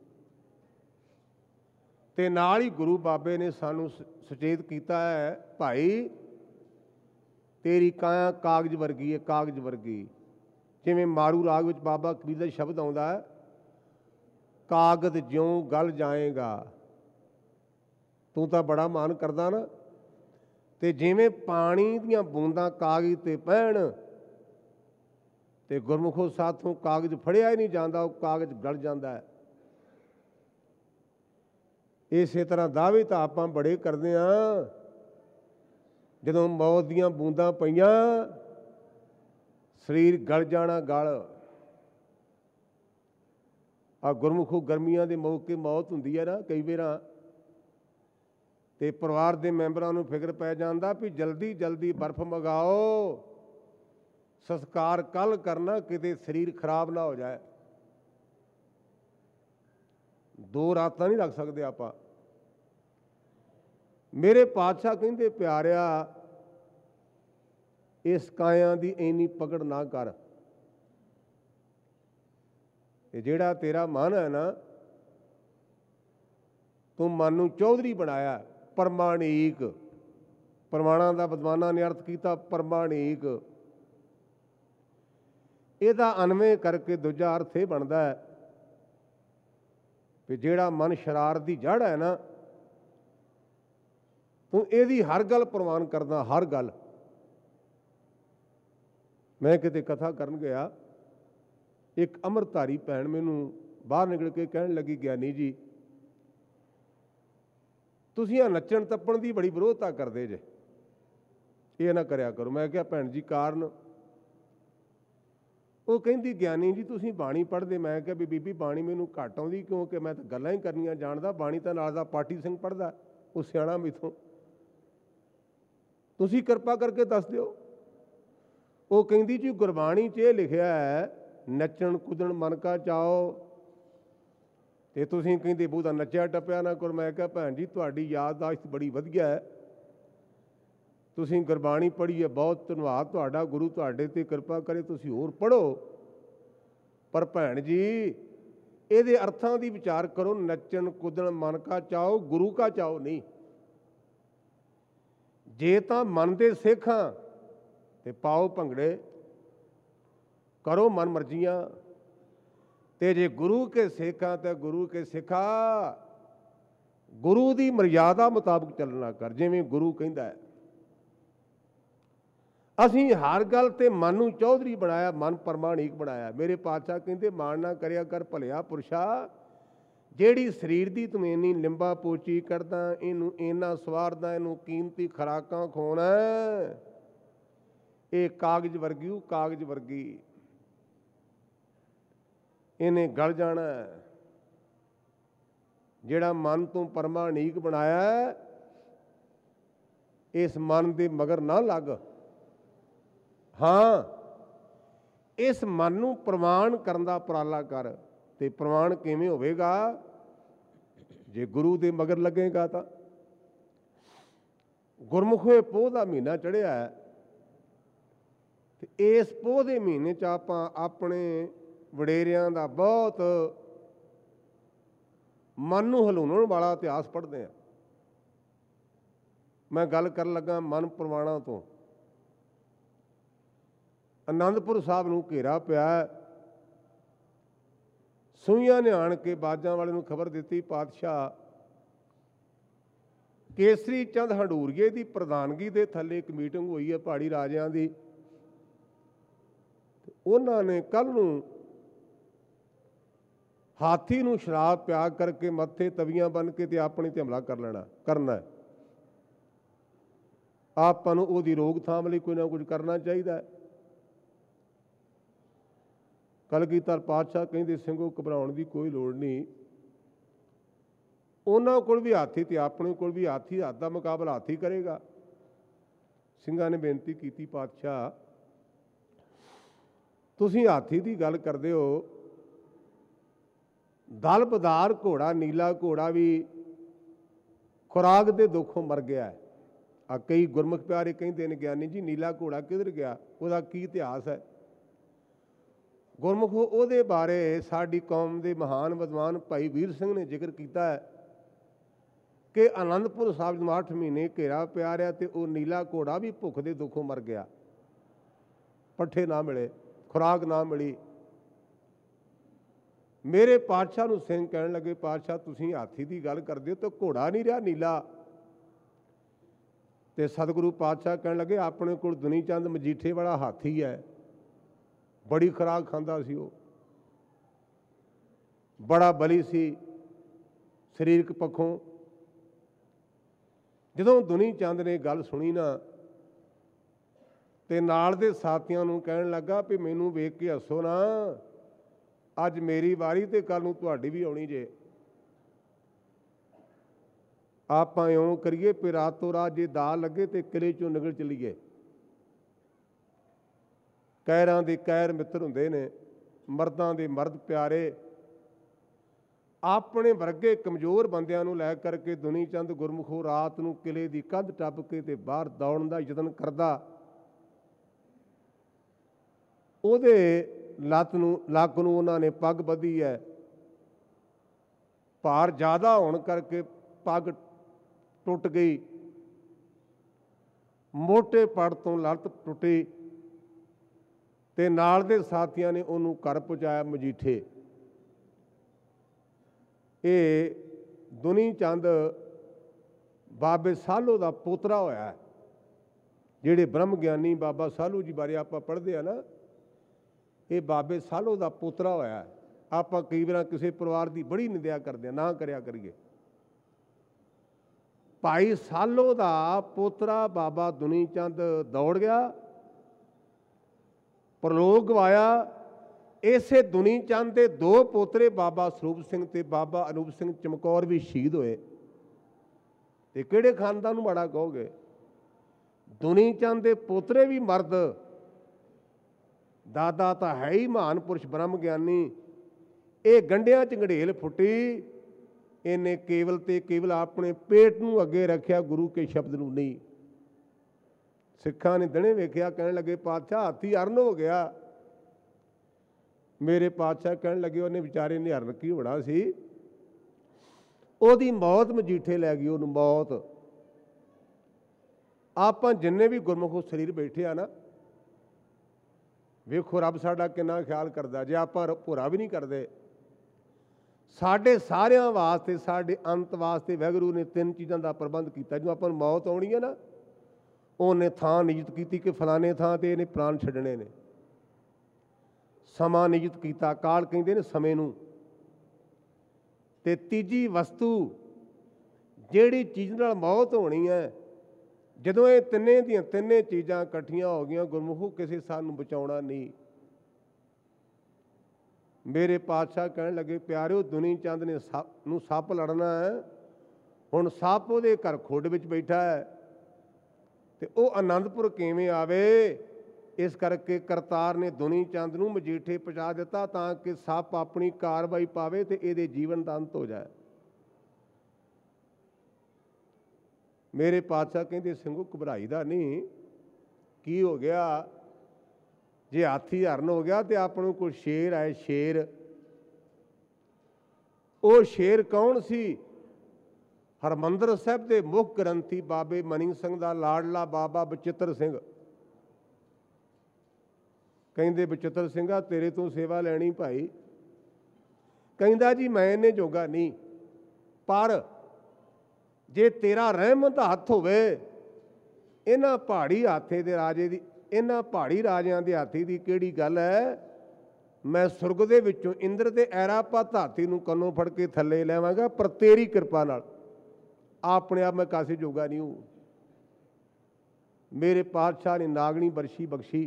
ਤੇ ਨਾਲ ਹੀ ਗੁਰੂ ਬਾਬੇ ਨੇ ਸਾਨੂੰ ਸੁਚੇਤ ਕੀਤਾ ਹੈ, ਭਾਈ ਤੇਰੀ ਕਾਇਆ ਕਾਗਜ਼ ਵਰਗੀ ਹੈ, ਕਾਗਜ਼ ਵਰਗੀ। ਜਿਵੇਂ ਮਾਰੂ ਰਾਗ ਵਿੱਚ ਬਾਬਾ ਕਬੀਰ ਦਾ ਸ਼ਬਦ ਆਉਂਦਾ ਹੈ, ਕਾਗਜ਼ ਜਿਉਂ ਗਲ ਜਾਏਗਾ। ਤੂੰ ਤਾਂ ਬੜਾ ਮਾਨ ਕਰਦਾ ਨਾ, ਤੇ ਜਿਵੇਂ ਪਾਣੀ ਦੀਆਂ ਬੂੰਦਾਂ ਕਾਗਜ਼ ਤੇ ਪੈਣ ਤੇ ਗੁਰਮੁਖੋ ਸਾਥੋਂ ਕਾਗਜ਼ ਫੜਿਆ ਹੀ ਨਹੀਂ ਜਾਂਦਾ, ਉਹ ਕਾਗਜ਼ ਗਲ ਜਾਂਦਾ ਹੈ। ਇਸੇ ਤਰ੍ਹਾਂ ਦਾਅਵੇ ਤਾਂ ਆਪਾਂ ਬੜੇ ਕਰਦੇ ਹਾਂ। ਜਦੋਂ ਮੌਤ ਦੀਆਂ ਬੂੰਦਾਂ ਪਈਆਂ, ਸਰੀਰ ਗਲ ਜਾਣਾ ਗਲ। ਆ ਗੁਰਮੁਖੋ ਗਰਮੀਆਂ ਦੇ ਮੌਕੇ ਮੌਤ ਹੁੰਦੀ ਹੈ ਨਾ ਕਈ ਵਾਰਾਂ, ਤੇ ਪਰਿਵਾਰ ਦੇ ਮੈਂਬਰਾਂ ਨੂੰ ਫਿਕਰ ਪੈ ਜਾਂਦਾ ਵੀ ਜਲਦੀ ਜਲਦੀ ਬਰਫ਼ ਮੰਗਾਓ, ਸੰਸਕਾਰ ਕੱਲ੍ਹ ਕਰਨਾ, ਕਿਤੇ ਸਰੀਰ ਖਰਾਬ ਨਾ ਹੋ ਜਾਏ। ਦੋ ਰਾਤਾਂ ਨਹੀਂ ਰੱਖ ਸਕਦੇ ਆਪਾਂ। ਮੇਰੇ ਪਾਤਸ਼ਾਹ ਕਹਿੰਦੇ, ਪਿਆਰਿਆ ਇਸ ਕਾਇਆ ਦੀ ਇੰਨੀ ਪਕੜ ਨਾ ਕਰ। ਇਹ ਜਿਹੜਾ ਤੇਰਾ ਮਨ ਹੈ ਨਾ, ਤੂੰ ਮਨ ਨੂੰ ਚੌਧਰੀ ਬਣਾਇਆ, ਪ੍ਰਮਾਣਿਕ। ਪ੍ਰਮਾਣਾਂ ਦਾ ਵਿਦਵਾਨਾਂ ਨੇ ਅਰਥ ਕੀਤਾ ਪ੍ਰਮਾਣਿਕ। ਇਹਦਾ ਅਨਵੇਂ ਕਰਕੇ ਦੂਜਾ ਅਰਥ ਇਹ ਬਣਦਾ ਹੈ ਕਿ ਜਿਹੜਾ ਮਨ ਸ਼ਰਾਰਤ ਦੀ ਜੜ੍ਹ ਹੈ ਨਾ, ਤੂੰ ਇਹਦੀ ਹਰ ਗੱਲ ਪ੍ਰਵਾਨ ਕਰਦਾ, ਹਰ ਗੱਲ। ਮੈਂ ਕਿਤੇ ਕਥਾ ਕਰਨ ਗਿਆ, ਇੱਕ ਅੰਮ੍ਰਿਤਧਾਰੀ ਭੈਣ ਮੈਨੂੰ ਬਾਹਰ ਨਿਕਲ ਕੇ ਕਹਿਣ ਲੱਗੀ, ਗਿਆਨੀ ਜੀ ਤੁਸੀਂ ਆ ਨੱਚਣ ਟੱਪਣ ਦੀ ਬੜੀ ਵਿਰੋਧਤਾ ਕਰਦੇ ਜੇ, ਇਹ ਨਾ ਕਰਿਆ ਕਰੋ। ਮੈਂ ਕਿਹਾ ਭੈਣ ਜੀ ਕਾਰਨ? ਉਹ ਕਹਿੰਦੀ, ਗਿਆਨੀ ਜੀ ਤੁਸੀਂ ਬਾਣੀ ਪੜ੍ਹਦੇ। ਮੈਂ ਕਿਹਾ ਵੀ ਬੀਬੀ ਬਾਣੀ ਮੈਨੂੰ ਘੱਟ ਆਉਂਦੀ, ਕਿਉਂਕਿ ਮੈਂ ਤਾਂ ਗੱਲਾਂ ਹੀ ਕਰਨੀਆਂ ਜਾਣਦਾ। ਬਾਣੀ ਤਾਂ ਨਾਲ ਦਾ ਪਾਠੀ ਸਿੰਘ ਪੜ੍ਹਦਾ, ਉਹ ਸਿਆਣਾ ਮੈਥੋਂ। ਤੁਸੀਂ ਕਿਰਪਾ ਕਰਕੇ ਦੱਸ ਦਿਓ। ਉਹ ਕਹਿੰਦੀ ਜੀ ਗੁਰਬਾਣੀ 'ਚ ਇਹ ਲਿਖਿਆ ਹੈ, ਨੱਚਣ ਕੁੱਦਣ ਮਨ ਕਾ ਚਾਓ, ਤੇ ਤੁਸੀਂ ਕਹਿੰਦੇ ਬਹੁਤਾ ਨੱਚਿਆ ਟੱਪਿਆ ਨਾ ਕਰੋ। ਮੈਂ ਕਿਹਾ ਭੈਣ ਜੀ ਤੁਹਾਡੀ ਯਾਦਦਾਸ਼ਤ ਬੜੀ ਵਧੀਆ ਹੈ, ਤੁਸੀਂ ਗੁਰਬਾਣੀ ਪੜ੍ਹੀ ਹੈ, ਬਹੁਤ ਧੰਨਵਾਦ ਤੁਹਾਡਾ, ਗੁਰੂ ਤੁਹਾਡੇ 'ਤੇ ਕਿਰਪਾ ਕਰੇ, ਤੁਸੀਂ ਹੋਰ ਪੜ੍ਹੋ। ਪਰ ਭੈਣ ਜੀ ਇਹਦੇ ਅਰਥਾਂ ਦੀ ਵਿਚਾਰ ਕਰੋ। ਨੱਚਣ ਕੁੱਦਣ ਮਨ ਕਾ ਚਾਓ, ਗੁਰੂ ਕਾ ਚਾਓ ਨਹੀਂ। ਜੇ ਤਾਂ ਮਨ ਦੇ ਸਿੱਖ ਹਾਂ ਤੇ ਪਾਓ ਭੰਗੜੇ, ਕਰੋ ਮਨ ਮਰਜ਼ੀਆਂ, ਤੇ ਜੇ ਗੁਰੂ ਕੇ ਸਿੱਖਾਂ ਤੇ ਗੁਰੂ ਕੇ ਸਿੱਖਾ, ਗੁਰੂ ਦੀ ਮਰਿਆਦਾ ਮੁਤਾਬਕ ਚੱਲਣਾ ਕਰ, ਜਿਵੇਂ ਗੁਰੂ ਕਹਿੰਦਾ ਹੈ। ਅਸੀਂ ਹਰ ਗੱਲ ਤੇ ਮਨ ਨੂੰ ਚੌਧਰੀ ਬਣਾਇਆ, ਮਨ ਪ੍ਰਮਾਣਿਕ ਬਣਾਇਆ। ਮੇਰੇ ਪਾਤਸ਼ਾਹ ਕਹਿੰਦੇ ਮਾਣ ਨਾ ਕਰਿਆ ਕਰ ਭਲਿਆ ਪੁਰਸ਼ਾ, ਜਿਹੜੀ ਸਰੀਰ ਦੀ ਤੂੰ ਇੰਨੀ ਲਿੰਬਾ ਪੋਚੀ ਕਰਦਾ, ਇਹਨੂੰ ਇੰਨਾ ਸਵਾਰਦਾ, ਇਹਨੂੰ ਕੀਮਤੀ ਖੁਰਾਕਾਂ ਖਵਾਉਣਾ, ਇਹ ਕਾਗਜ਼ ਵਰਗੀ, ਉਹ ਕਾਗਜ਼ ਵਰਗੀ, ਇਹਨੇ ਗਲ ਜਾਣਾ। ਜਿਹੜਾ ਮਨ ਤੂੰ ਪ੍ਰਮਾਣਿਕ ਬਣਾਇਆ, ਇਸ ਮਨ ਦੇ ਮਗਰ ਨਾ ਲੱਗ। ਹਾਂ, ਇਸ ਮਨ ਨੂੰ ਪ੍ਰਵਾਨ ਕਰਨ ਦਾ ਉਪਰਾਲਾ ਕਰ। ਤੇ ਪ੍ਰਵਾਨ ਕਿਵੇਂ ਹੋਵੇਗਾ? ਜੇ ਗੁਰੂ ਦੇ ਮਗਰ ਲੱਗੇਗਾ ਤਾਂ। ਗੁਰਮੁਖੇ ਪੋਹ ਦਾ ਮਹੀਨਾ ਚੜ੍ਹਿਆ, ਤੇ ਇਸ ਪੋਹ ਦੇ ਮਹੀਨੇ 'ਚ ਆਪਾਂ ਆਪਣੇ ਵਡੇਰਿਆਂ ਦਾ ਬਹੁਤ ਮਨ ਨੂੰ ਹਿਲਾਉਣ ਵਾਲਾ ਇਤਿਹਾਸ ਪੜ੍ਹਦੇ ਹਾਂ। ਮੈਂ ਗੱਲ ਕਰਨ ਲੱਗਾ ਮਨ ਪ੍ਰਵਾਣਾ ਤੋਂ। ਆਨੰਦਪੁਰ ਸਾਹਿਬ ਨੂੰ ਘੇਰਾ ਪਿਆ। ਸੂਈਆਂ ਨੇ ਆਣ ਕੇ ਬਾਜਾਂ ਵਾਲੇ ਨੂੰ ਖਬਰ ਦਿੱਤੀ, ਪਾਤਸ਼ਾਹ ਕੇਸਰੀ ਚੰਦ ਹੰਡੂਰੀਏ ਦੀ ਪ੍ਰਧਾਨਗੀ ਦੇ ਥੱਲੇ ਇੱਕ ਮੀਟਿੰਗ ਹੋਈ ਹੈ ਪਹਾੜੀ ਰਾਜਿਆਂ ਦੀ। ਉਹਨਾਂ ਨੇ ਕੱਲ੍ਹ ਨੂੰ ਹਾਥੀ ਨੂੰ ਸ਼ਰਾਬ ਪਿਆ ਕਰਕੇ ਮੱਥੇ ਤਵੀਆਂ ਬੰਨ੍ਹ ਕੇ ਤੇ ਆਪਣੇ ਤੇ ਹਮਲਾ ਕਰ ਲੈਣਾ ਕਰਨਾ ਹੈ। ਆਪਾਂ ਨੂੰ ਉਹਦੀ ਰੋਕਥਾਮ ਲਈ ਕੋਈ ਨਾ ਕੁਝ ਕਰਨਾ ਚਾਹੀਦਾ ਹੈ। ਕਲਗੀਧਰ ਪਾਤਸ਼ਾਹ ਕਹਿੰਦੇ ਸਿੰਘੋ ਘਬਰਾਉਣ ਦੀ ਕੋਈ ਲੋੜ ਨਹੀਂ। ਉਹਨਾਂ ਕੋਲ ਵੀ ਹਾਥੀ ਤੇ ਆਪਣੇ ਕੋਲ ਵੀ ਹਾਥੀ, ਹੱਥ ਦਾ ਮੁਕਾਬਲਾ ਹਾਥੀ ਕਰੇਗਾ। ਸਿੰਘਾਂ ਨੇ ਬੇਨਤੀ ਕੀਤੀ, ਪਾਤਸ਼ਾਹ ਤੁਸੀਂ ਹਾਥੀ ਦੀ ਗੱਲ ਕਰਦੇ ਹੋ, ਦਲ ਬਦਾਰ ਘੋੜਾ, ਨੀਲਾ ਘੋੜਾ ਵੀ ਖੁਰਾਕ ਦੇ ਦੁੱਖੋਂ ਮਰ ਗਿਆ। ਆ ਕਈ ਗੁਰਮੁਖ ਪਿਆਰੇ ਕਹਿੰਦੇ ਨੇ ਗਿਆਨੀ ਜੀ ਨੀਲਾ ਘੋੜਾ ਕਿੱਧਰ ਗਿਆ, ਉਹਦਾ ਕੀ ਇਤਿਹਾਸ ਹੈ। ਗੁਰਮੁਖ ਉਹਦੇ ਬਾਰੇ ਸਾਡੀ ਕੌਮ ਦੇ ਮਹਾਨ ਵਿਦਵਾਨ ਭਾਈ ਵੀਰ ਸਿੰਘ ਨੇ ਜ਼ਿਕਰ ਕੀਤਾ ਹੈ ਕਿ ਆਨੰਦਪੁਰ ਸਾਹਿਬ ਨੂੰ ਅੱਠ ਮਹੀਨੇ ਘੇਰਾ ਪਿਆ ਰਿਹਾ ਤੇ ਉਹ ਨੀਲਾ ਘੋੜਾ ਵੀ ਭੁੱਖ ਦੇ ਦੁੱਖੋਂ ਮਰ ਗਿਆ। ਪੱਠੇ ਨਾ ਮਿਲੇ, ਖੁਰਾਕ ਨਾ ਮਿਲੀ। ਮੇਰੇ ਪਾਤਸ਼ਾਹ ਨੂੰ ਸਿੰਘ ਕਹਿਣ ਲੱਗੇ, ਪਾਤਸ਼ਾਹ ਤੁਸੀਂ ਹਾਥੀ ਦੀ ਗੱਲ ਕਰਦੇ ਹੋ ਤਾਂ ਘੋੜਾ ਨਹੀਂ ਰਿਹਾ ਨੀਲਾ। ਤੇ ਸਤਿਗੁਰੂ ਪਾਤਸ਼ਾਹ ਕਹਿਣ ਲੱਗੇ, ਆਪਣੇ ਕੋਲ ਦੁਨੀ ਚੰਦ ਮਜੀਠੇ ਵਾਲਾ ਹਾਥੀ ਹੈ, ਬੜੀ ਖੁਰਾਕ ਖਾਂਦਾ ਸੀ, ਉਹ ਬੜਾ ਬਲੀ ਸੀ ਸਰੀਰਕ ਪੱਖੋਂ। ਜਦੋਂ ਦੁਨੀ ਚੰਦ ਨੇ ਗੱਲ ਸੁਣੀ ਨਾ ਤੇ ਨਾਲ ਦੇ ਸਾਥੀਆਂ ਨੂੰ ਕਹਿਣ ਲੱਗਾ ਵੀ ਮੈਨੂੰ ਵੇਖ ਕੇ ਹੱਸੋ ਨਾ, ਅੱਜ ਮੇਰੀ ਵਾਰੀ ਤੇ ਕੱਲ ਨੂੰ ਤੁਹਾਡੀ ਵੀ ਆਉਣੀ ਜੇ। ਆਪਾਂ ਇਉਂ ਕਰੀਏ ਵੀ ਰਾਤੋਂ ਰਾਤ ਜੇ ਦਾ ਲੱਗੇ ਤੇ ਕਿਲੇ ਚੋਂ ਨਿਕਲ ਚਲੀਏ। ਕਹਿਰਾਂ ਦੇ ਕਹਿਰ ਮਿੱਤਰ ਹੁੰਦੇ ਨੇ, ਮਰਦਾਂ ਦੇ ਮਰਦ ਪਿਆਰੇ। ਆਪਣੇ ਵਰਗੇ ਕਮਜ਼ੋਰ ਬੰਦਿਆਂ ਨੂੰ ਲੈ ਕਰਕੇ ਦੁਨੀ ਚੰਦ ਗੁਰਮੁਖੋ ਰਾਤ ਨੂੰ ਕਿਲੇ ਦੀ ਕੰਧ ਟੱਪ ਕੇ ਤੇ ਬਾਹਰ ਦੌੜਨ ਦਾ ਯਤਨ ਕਰਦਾ। ਉਹਦੇ ਲੱਤ ਨੂੰ ਲੱਕ ਨੂੰ ਉਹਨਾਂ ਨੇ ਪੱਗ ਬੱਧੀ ਹੈ। ਭਾਰ ਜ਼ਿਆਦਾ ਹੋਣ ਕਰਕੇ ਪੱਗ ਟੁੱਟ ਗਈ। ਮੋਟੇ ਪੜ ਤੋਂ ਲੱਤ ਟੁੱਟੀ ਤੇ ਨਾਲ ਦੇ ਸਾਥੀਆਂ ਨੇ ਉਹਨੂੰ ਘਰ ਪਹੁੰਚਾਇਆ ਮਜੀਠੇ। ਇਹ ਦੁਨੀ ਚੰਦ ਬਾਬੇ ਸਾਲੋ ਦਾ ਪੋਤਰਾ ਹੋਇਆ। ਜਿਹੜੇ ਬ੍ਰਹਮ ਗਿਆਨੀ ਬਾਬਾ ਸਾਲੂ ਜੀ ਬਾਰੇ ਆਪਾਂ ਪੜ੍ਹਦੇ ਆ ਨਾ, ਇਹ ਬਾਬੇ ਸਾਲੋ ਦਾ ਪੋਤਰਾ ਹੋਇਆ। ਆਪਾਂ ਕਈ ਵਾਰ ਕਿਸੇ ਪਰਿਵਾਰ ਦੀ ਬੜੀ ਨਿੰਦਿਆ ਕਰਦੇ ਹਾਂ, ਨਾ ਕਰਿਆ ਕਰੀਏ। ਭਾਈ ਸਾਲੋ ਦਾ ਪੋਤਰਾ ਬਾਬਾ ਦੁਨੀ ਚੰਦ ਦੌੜ ਗਿਆ, ਪ੍ਰਲੋਕ ਗਵਾਇਆ। ਇਸੇ ਦੁਨੀ ਚੰਦ ਦੇ ਦੋ ਪੋਤਰੇ ਬਾਬਾ ਸਰੂਪ ਸਿੰਘ ਤੇ ਬਾਬਾ ਅਨੂਪ ਸਿੰਘ ਚਮਕੌਰ ਵੀ ਸ਼ਹੀਦ ਹੋਏ। ਤੇ ਕਿਹੜੇ ਖਾਨਦਾਨ ਨੂੰ ਮਾੜਾ ਕਹੋਗੇ। ਦੁਨੀ ਚੰਦ ਦੇ ਪੋਤਰੇ ਵੀ ਮਰਦ, ਦਾਦਾ ਤਾਂ ਹੈ ਹੀ ਮਹਾਨ ਪੁਰਸ਼ ਬ੍ਰਹਮ ਗਿਆਨੀ। ਇਹ ਗੰਢਿਆਂ 'ਚ ਗੰਢੇਲ ਫੁੱਟੀ, ਇਹਨੇ ਕੇਵਲ ਤੇ ਕੇਵਲ ਆਪਣੇ ਪੇਟ ਨੂੰ ਅੱਗੇ ਰੱਖਿਆ, ਗੁਰੂ ਕੇ ਸ਼ਬਦ ਨੂੰ ਨਹੀਂ। ਸਿੱਖਾਂ ਨੇ ਦਿਨੇ ਵੇਖਿਆ, ਕਹਿਣ ਲੱਗੇ ਪਾਤਸ਼ਾਹ ਹਾਥੀ ਅਰਨ ਹੋ ਗਿਆ। ਮੇਰੇ ਪਾਤਸ਼ਾਹ ਕਹਿਣ ਲੱਗੇ ਉਹਨੇ ਵਿਚਾਰੇ ਨੇ ਹਰਨ ਕੀ ਹੋਣਾ ਸੀ, ਉਹਦੀ ਮੌਤ ਮਜੀਠੇ ਲੈ ਗਈ ਉਹਨੂੰ ਮੌਤ। ਆਪਾਂ ਜਿੰਨੇ ਵੀ ਗੁਰਮੁਖ ਸਰੀਰ ਬੈਠੇ ਆ ਨਾ, ਵੇਖੋ ਰੱਬ ਸਾਡਾ ਕਿੰਨਾ ਖਿਆਲ ਕਰਦਾ। ਜੇ ਆਪਾਂ ਭੁਰਾ ਵੀ ਨਹੀਂ ਕਰਦੇ, ਸਾਡੇ ਸਾਰਿਆਂ ਵਾਸਤੇ, ਸਾਡੇ ਅੰਤ ਵਾਸਤੇ ਵਾਹਿਗੁਰੂ ਨੇ ਤਿੰਨ ਚੀਜ਼ਾਂ ਦਾ ਪ੍ਰਬੰਧ ਕੀਤਾ। ਜਦੋਂ ਆਪਾਂ ਨੂੰ ਮੌਤ ਆਉਣੀ ਹੈ ਨਾ, ਉਹਨੇ ਥਾਂ ਨਿਯਤ ਕੀਤੀ ਕਿ ਫਲਾਣੇ ਥਾਂ ਤੇ ਇਹਨੇ ਪ੍ਰਾਣ ਛੱਡਣੇ ਨੇ। ਸਮਾਂ ਨਿਯਤ ਕੀਤਾ, ਕਾਲ ਕਹਿੰਦੇ ਨੇ ਸਮੇਂ ਨੂੰ। ਤੇ ਤੀਜੀ ਵਸਤੂ ਜਿਹੜੀ ਚੀਜ਼ ਨਾਲ ਮੌਤ ਹੋਣੀ ਹੈ, ਜਦੋਂ ਇਹ ਤਿੰਨੇ ਦੀਆਂ ਤਿੰਨੇ ਚੀਜ਼ਾਂ ਇਕੱਠੀਆਂ ਹੋ ਗਈਆਂ, ਗੁਰਮੁਖੋ ਕਿਸੇ ਸਾਨੂੰ ਬਚਾਉਣਾ ਨਹੀਂ। ਮੇਰੇ ਪਾਤਸ਼ਾਹ ਕਹਿਣ ਲੱਗੇ, ਪਿਆਰਿਓ ਦੁਨੀ ਚੰਦ ਨੇ ਸੱਪ ਨੂੰ ਸੱਪ ਲੜਨਾ ਹੈ। ਹੁਣ ਸੱਪ ਉਹਦੇ ਘਰ ਖੁੱਡ ਵਿੱਚ ਬੈਠਾ ਹੈ ਤੇ ਉਹ ਆਨੰਦਪੁਰ ਕਿਵੇਂ ਆਵੇ। ਇਸ ਕਰਕੇ ਕਰਤਾਰ ਨੇ ਦੁਨੀ ਚੰਦ ਨੂੰ ਮਜੀਠੇ ਪਹੁੰਚਾ ਦਿੱਤਾ ਤਾਂ ਕਿ ਸੱਪ ਆਪਣੀ ਕਾਰਵਾਈ ਪਾਵੇ ਤੇ ਇਹਦੇ ਜੀਵਨ ਦਾ ਅੰਤ ਹੋ ਜਾਏ। ਮੇਰੇ ਪਾਤਸ਼ਾਹ ਕਹਿੰਦੇ ਸਿੰਘੋ ਘਬਰਾਈ ਦਾ ਨਹੀਂ, ਕੀ ਹੋ ਗਿਆ। ਜੇ ਹਾਥੀ ਹਰਨ ਹੋ ਗਿਆ ਤੇ ਆਪਾਂ ਨੂੰ ਕੋਈ ਸ਼ੇਰ ਆਏ, ਸ਼ੇਰ। ਉਹ ਸ਼ੇਰ ਕੌਣ ਸੀ? ਹਰਮੰਦਰ ਸਾਹਿਬ ਦੇ ਮੁੱਖ ਗ੍ਰੰਥੀ ਬਾਬੇ ਮਨੀ ਸਿੰਘ ਦਾ ਲਾਡਲਾ ਬਾਬਾ ਬਚਿੱਤਰ ਸਿੰਘ। ਕਹਿੰਦੇ ਬਚਿੱਤਰ ਸਿੰਘਾ ਤੇਰੇ ਤੋਂ ਸੇਵਾ ਲੈਣੀ ਭਾਈ। ਕਹਿੰਦਾ ਜੀ ਮੈਂ ਇਹਨੇ ਜੋਗਾ ਨਹੀਂ, ਪਰ ਜੇ ਤੇਰਾ ਰਹਿਮਤ ਹੱਥ ਹੋਵੇ, ਇਹਨਾਂ ਪਹਾੜੀ ਹਾਥੇ ਦੇ ਰਾਜੇ ਦੀ, ਇਹਨਾਂ ਪਹਾੜੀ ਰਾਜਿਆਂ ਦੇ ਹਾਥੀ ਦੀ ਕਿਹੜੀ ਗੱਲ ਹੈ? ਮੈਂ ਸੁਰਗ ਦੇ ਵਿੱਚੋਂ ਇੰਦਰ ਤੇ ਐਰਾਪਤ ਹਾਥੀ ਨੂੰ ਕੰਨੋਂ ਫੜ ਕੇ ਥੱਲੇ ਲੈਵਾਂਗਾ, ਪਰ ਤੇਰੀ ਕਿਰਪਾ ਨਾਲ। ਆਪਣੇ ਆਪ ਮੈਂ ਕਾਸੇ ਜੋਗਾ ਨਹੀਂ ਹੂੰ। ਮੇਰੇ ਪਾਤਸ਼ਾਹ ਨੇ ਨਾਗਣੀ ਬਰਸ਼ੀ ਬਖਸ਼ੀ,